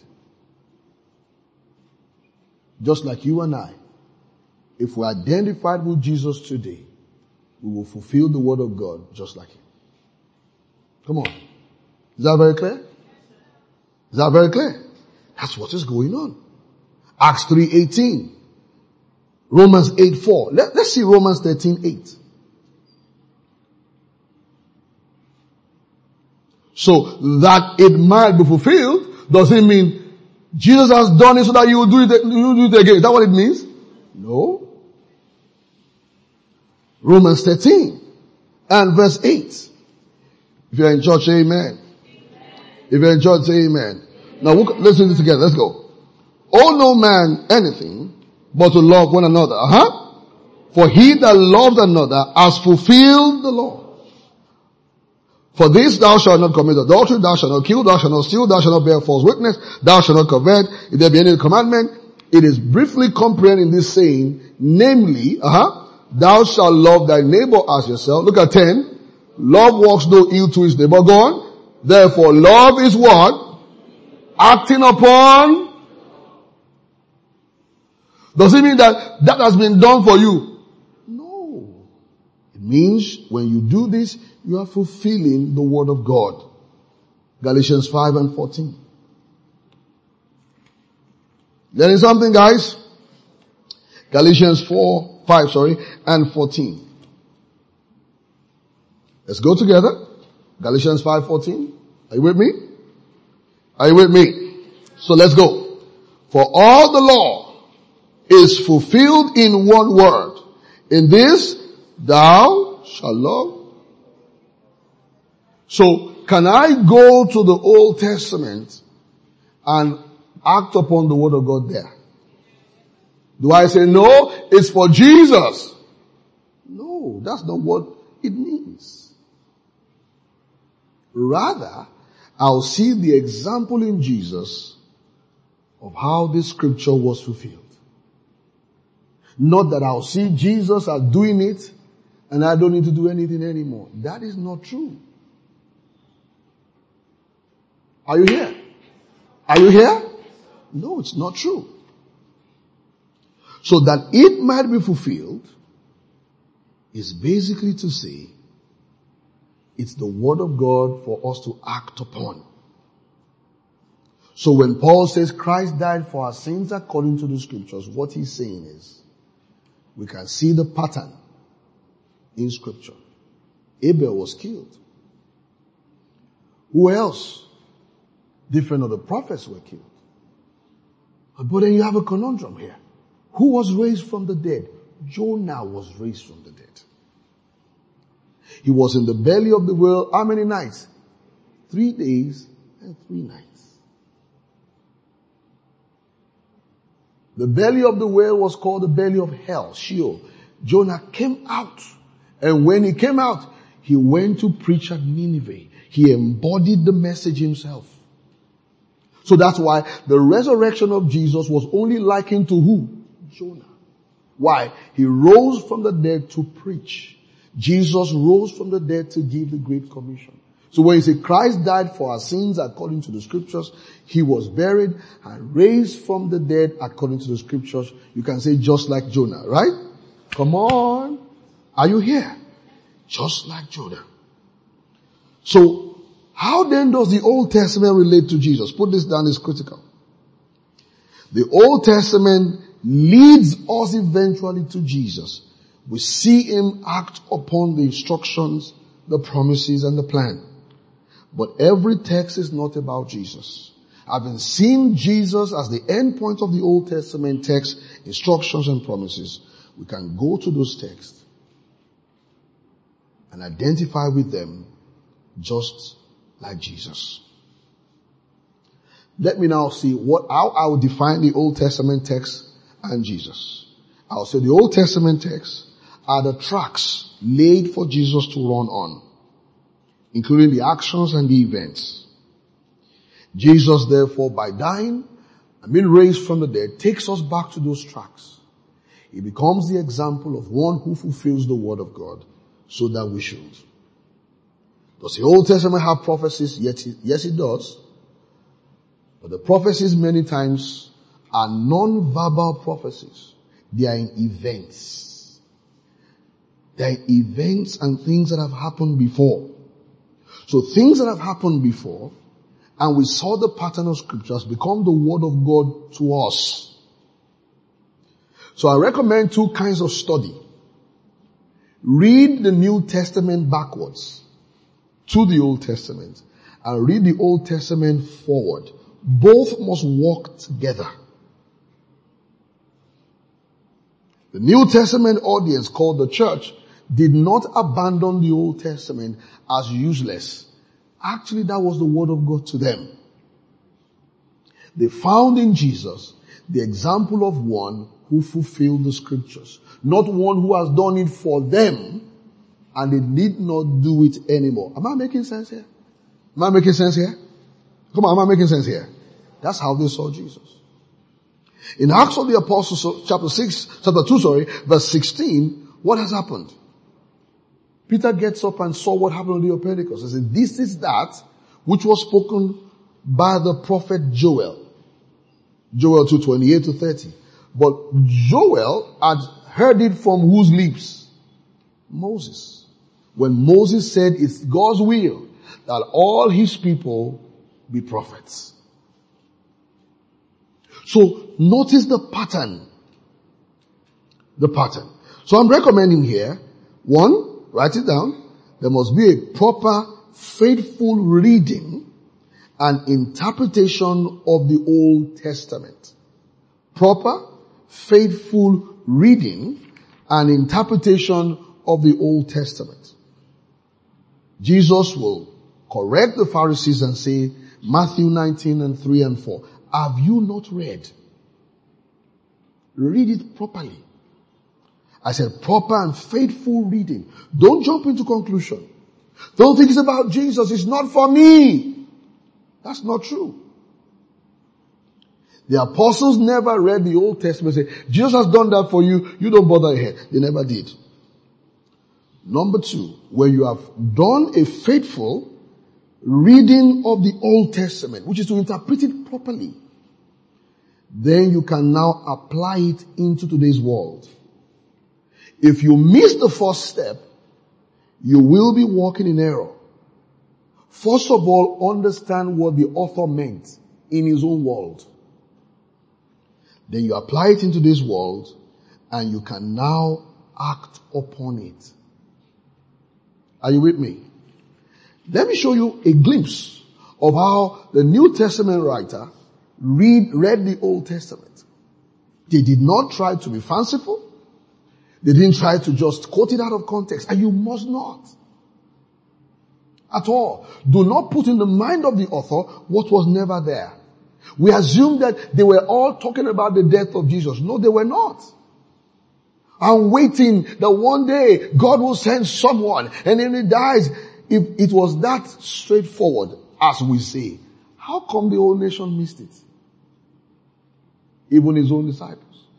Just like you and I. If we identified with Jesus today, we will fulfill the word of God just like him. Come on. Is that very clear? Is that very clear? That's what is going on. Acts 3:18. Romans 8:4. Let's see Romans 13:8. So that it might be fulfilled doesn't mean Jesus has done it so that you will do it again. Is that what it means? No. Romans 13 and verse 8. If you're in church, say amen. If you're in church, say amen. Now let's do this together. Let's go. Owe no man anything but to love one another. For he that loves another has fulfilled the law. For this thou shalt not commit adultery, thou shalt not kill, thou shalt not steal, thou shalt not bear false witness, thou shalt not covet. If there be any commandment, it is briefly comprehended in this saying, namely, thou shalt love thy neighbor as yourself. Look at 10. Love works no ill to his neighbor. Go on. Therefore, love is what? Acting upon. Does it mean that has been done for you? No. It means when you do this, you are fulfilling the word of God. Galatians 5 and 14. Learning something, guys? Galatians 5 and 14. Let's go together. Galatians 5:14. Are you with me? Are you with me? So let's go. For all the law is fulfilled in one word. In this, thou shalt love. So, can I go to the Old Testament and act upon the word of God there? Do I say, no, it's for Jesus? No, that's not what it means. Rather, I'll see the example in Jesus of how this scripture was fulfilled. Not that I'll see Jesus as doing it and I don't need to do anything anymore. That is not true. Are you here? Are you here? No, it's not true. So that it might be fulfilled is basically to say it's the word of God for us to act upon. So when Paul says Christ died for our sins according to the scriptures, what he's saying is we can see the pattern in scripture. Abel was killed. Who else? Different other prophets were killed. But then you have a conundrum here. Who was raised from the dead? Jonah was raised from the dead. He was in the belly of the whale how many nights? 3 days and 3 nights. The belly of the whale was called the belly of hell, Sheol. Jonah came out. And when he came out, he went to preach at Nineveh. He embodied the message himself. So that's why the resurrection of Jesus was only likened to who? Jonah. Why? He rose from the dead to preach. Jesus rose from the dead to give the Great Commission. So when you say Christ died for our sins according to the scriptures, he was buried and raised from the dead according to the scriptures, you can say just like Jonah, right? Come on. Are you here? Just like Jonah. So, how then does the Old Testament relate to Jesus? Put this down, it's critical. The Old Testament leads us eventually to Jesus. We see him act upon the instructions, the promises, and the plan. But every text is not about Jesus. Having seen Jesus as the end point of the Old Testament text, instructions and promises, we can go to those texts and identify with them just like Jesus. Let me now see how I will define the Old Testament text and Jesus. I'll say the Old Testament text are the tracks laid for Jesus to run on, including the actions and the events. Jesus, therefore, by dying and being raised from the dead, takes us back to those tracks. He becomes the example of one who fulfills the word of God so that we should. Does the Old Testament have prophecies? Yes, it does. But the prophecies many times are non-verbal prophecies. They are in events. They are in events and things that have happened before. So things that have happened before, and we saw the pattern of scriptures, become the word of God to us. So I recommend two kinds of study. Read the New Testament backwards to the Old Testament, and read the Old Testament forward. Both must work together. The New Testament audience, called the church, did not abandon the Old Testament as useless. Actually, that was the word of God to them. They found in Jesus the example of one who fulfilled the scriptures, not one who has done it for them and they need not do it anymore. Am I making sense here? Am I making sense here? Come on, am I making sense here? That's how they saw Jesus. In Acts of the Apostles, chapter 2, verse 16, what has happened? Peter gets up and saw what happened on the day of Pentecost. He said, this is that which was spoken by the prophet Joel. Joel 2:28-30. But Joel had heard it from whose lips? Moses. When Moses said it's God's will that all his people be prophets. So notice the pattern. The pattern. So I'm recommending here, one, write it down. There must be a proper, faithful reading and interpretation of the Old Testament. Proper, faithful reading and interpretation of the Old Testament. Jesus will correct the Pharisees and say, Matthew 19:3-4. Have you not read? Read it properly. I said proper and faithful reading. Don't jump into conclusion. Don't think it's about Jesus. It's not for me. That's not true. The apostles never read the Old Testament and say, Jesus has done that for you. You don't bother your head. They never did. Number two, when you have done a faithful reading of the Old Testament, which is to interpret it properly, then you can now apply it into today's world. If you miss the first step, you will be walking in error. First of all, understand what the author meant in his own world. Then you apply it into this world and you can now act upon it. Are you with me? Let me show you a glimpse of how the New Testament writer read the Old Testament. They did not try to be fanciful. They didn't try to just quote it out of context. And you must not. At all. Do not put in the mind of the author what was never there. We assume that they were all talking about the death of Jesus. No, they were not. I'm waiting that one day God will send someone and then he dies. If it was that straightforward, as we say, how come the whole nation missed it? Even his own disciples.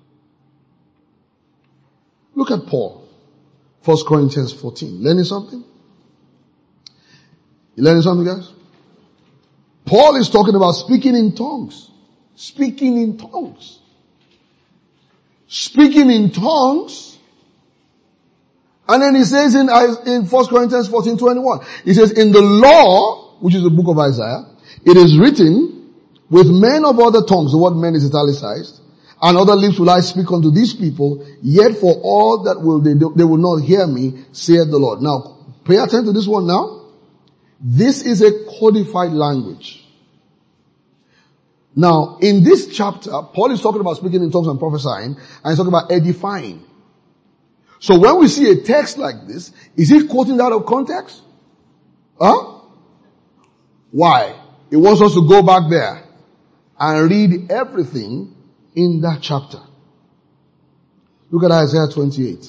Look at Paul. 1 Corinthians 14. Learning something? You learning something, guys? Paul is talking about speaking in tongues. Speaking in tongues. Speaking in tongues. And then he says in 1 Corinthians 14:21, he says, in the law, which is the book of Isaiah, it is written, with men of other tongues, the word men is italicized, and other lips will I speak unto these people, yet for all that they will not hear me, saith the Lord. Now, pay attention to this one now. This is a codified language. Now, in this chapter, Paul is talking about speaking in tongues and prophesying, and he's talking about edifying. So when we see a text like this, is he quoting that out of context? Huh? Why? He wants us to go back there. and read everything in that chapter. Look at Isaiah 28.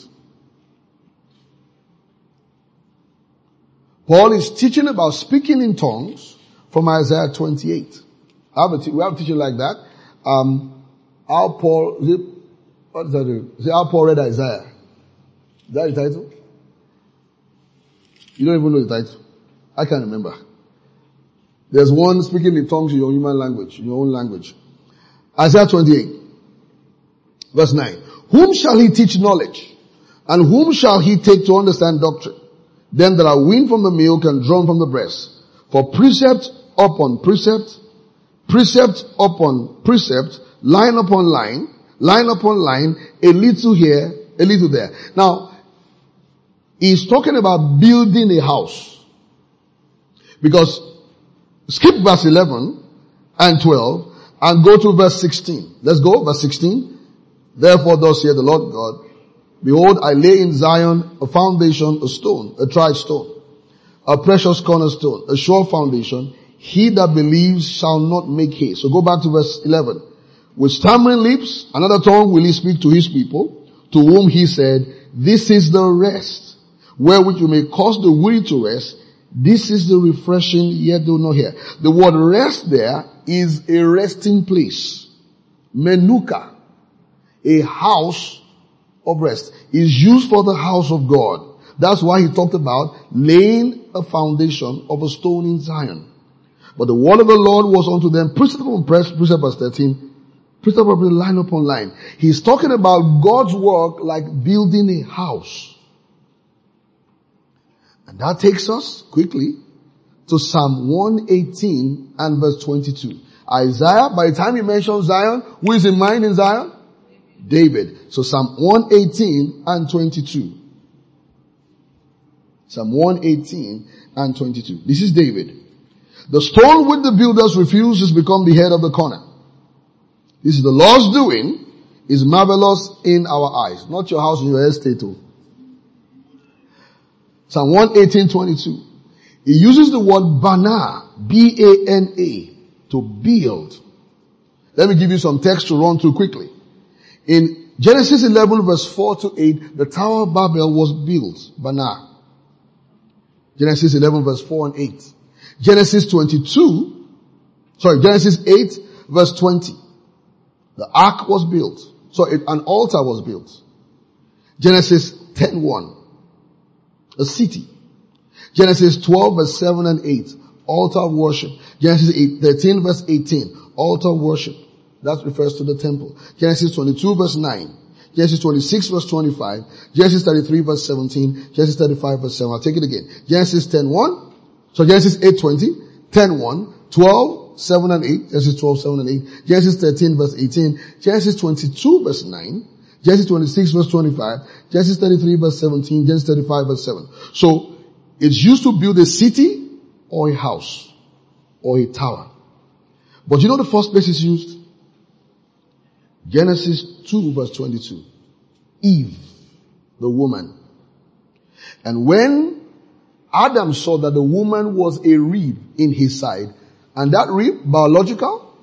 Paul is teaching about speaking in tongues from Isaiah 28. We have a teaching like that. How Paul, what does that do? Is it how Paul read Isaiah? Is that the title? You don't even know the title. I can't remember. There's one speaking in tongues in your human language, in your own language. Isaiah 28, verse 9. Whom shall he teach knowledge? And whom shall he take to understand doctrine? Them that are weaned from the milk and drawn from the breast. For precept upon precept, precept upon precept, line upon line, line upon line, a little here, a little there. Now, he's talking about building a house. Because, skip verse 11 and 12 and go to verse 16. Let's go, verse 16. Therefore thus saith the Lord God, behold, I lay in Zion a foundation, a stone, a tried stone, a precious cornerstone, a sure foundation. He that believes shall not make haste. So go back to verse 11. With stammering lips, another tongue will he speak to his people, to whom he said, this is the rest, wherewith you may cause the weary to rest. This is the refreshing, yet do not hear. The word rest there is a resting place. Menuka, a house of rest, is used for the house of God. That's why he talked about laying a foundation of a stone in Zion. But the word of the Lord was unto them precept upon precept, verse 13, precept upon line upon line. He's talking about God's work like building a house. And that takes us quickly to Psalm 118 and verse 22. Isaiah, by the time he mentions Zion, who is in mind in Zion? David. So Psalm 118 and 22. Psalm 118 and 22. This is David. The stone which the builders refused has become the head of the corner. This is the Lord's doing, is marvelous in our eyes. Not your house and your estate too. Psalm 118:22. He uses the word bana, B-A-N-A, to build. Let me give you some text to run through quickly. In Genesis 11 verse 4 to 8, the Tower of Babel was built, bana. Genesis 11 verse 4 and 8. Genesis 8 verse 20. The ark was built. So an altar was built. Genesis 10:1. A city. Genesis 12 verse 7 and 8. Altar of worship. Genesis 13 verse 18. Altar of worship. That refers to the temple. Genesis 22 verse 9. Genesis 26 verse 25. Genesis 33 verse 17. Genesis 35 verse 7. I'll take it again. Genesis 10:1. So Genesis 8:20. 10:1. 12, 7 and 8. Genesis 12, 7 and 8. Genesis 13 verse 18. Genesis 22 verse 9. Genesis 26 verse 25. Genesis 33 verse 17. Genesis 35 verse 7. So it's used to build a city or a house or a tower. But you know the first place it's used? Genesis 2 verse 22. Eve, the woman. And when Adam saw that the woman was a rib in his side, and that rib, biological,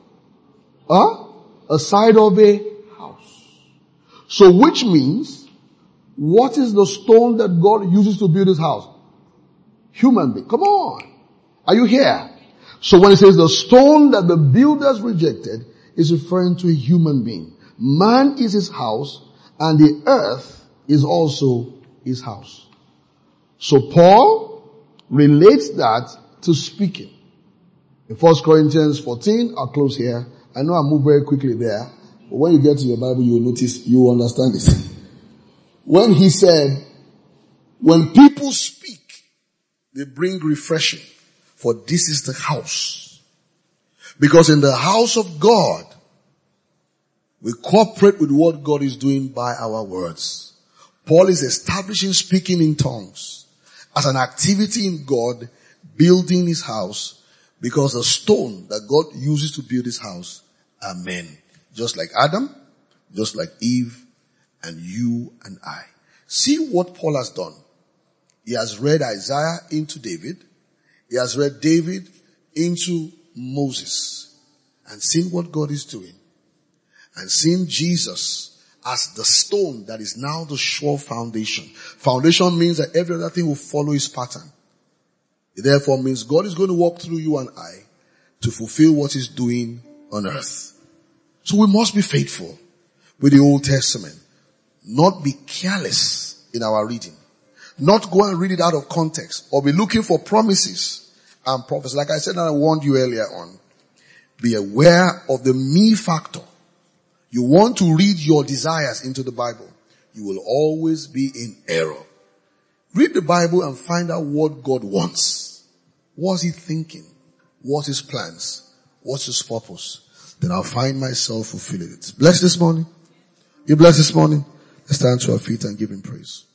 a side of a house. So which means, what is the stone that God uses to build his house? Human being. Come on. Are you here? So when it says the stone that the builders rejected, is referring to a human being. Man is his house, and the earth is also his house. So Paul relates that to speaking. In 1 Corinthians 14, I'll close here. I know I move very quickly there, but when you get to your Bible, you will notice, you will understand this. When he said, when people speak, they bring refreshing, for this is the house. Because in the house of God, we cooperate with what God is doing by our words. Paul is establishing speaking in tongues as an activity in God, building his house, because the stone that God uses to build his house are men. Just like Adam, just like Eve, and you and I. See what Paul has done. He has read Isaiah into David. He has read David into Moses. and seeing what God is doing and seeing Jesus as the stone that is now the sure foundation. Foundation means that every other thing will follow his pattern. It therefore means God is going to walk through you and I to fulfill what he's doing on earth. So we must be faithful with the Old Testament. Not be careless in our reading. Not go and read it out of context or be looking for promises and prophecies. Like I said, and I warned you earlier on, be aware of the me factor. You want to read your desires into the Bible, you will always be in error. Read the Bible and find out what God wants. What's he thinking? What's his plans? What's his purpose? Then I'll find myself fulfilling it. Blessed this morning? You blessed this morning? Let's stand to our feet and give him praise.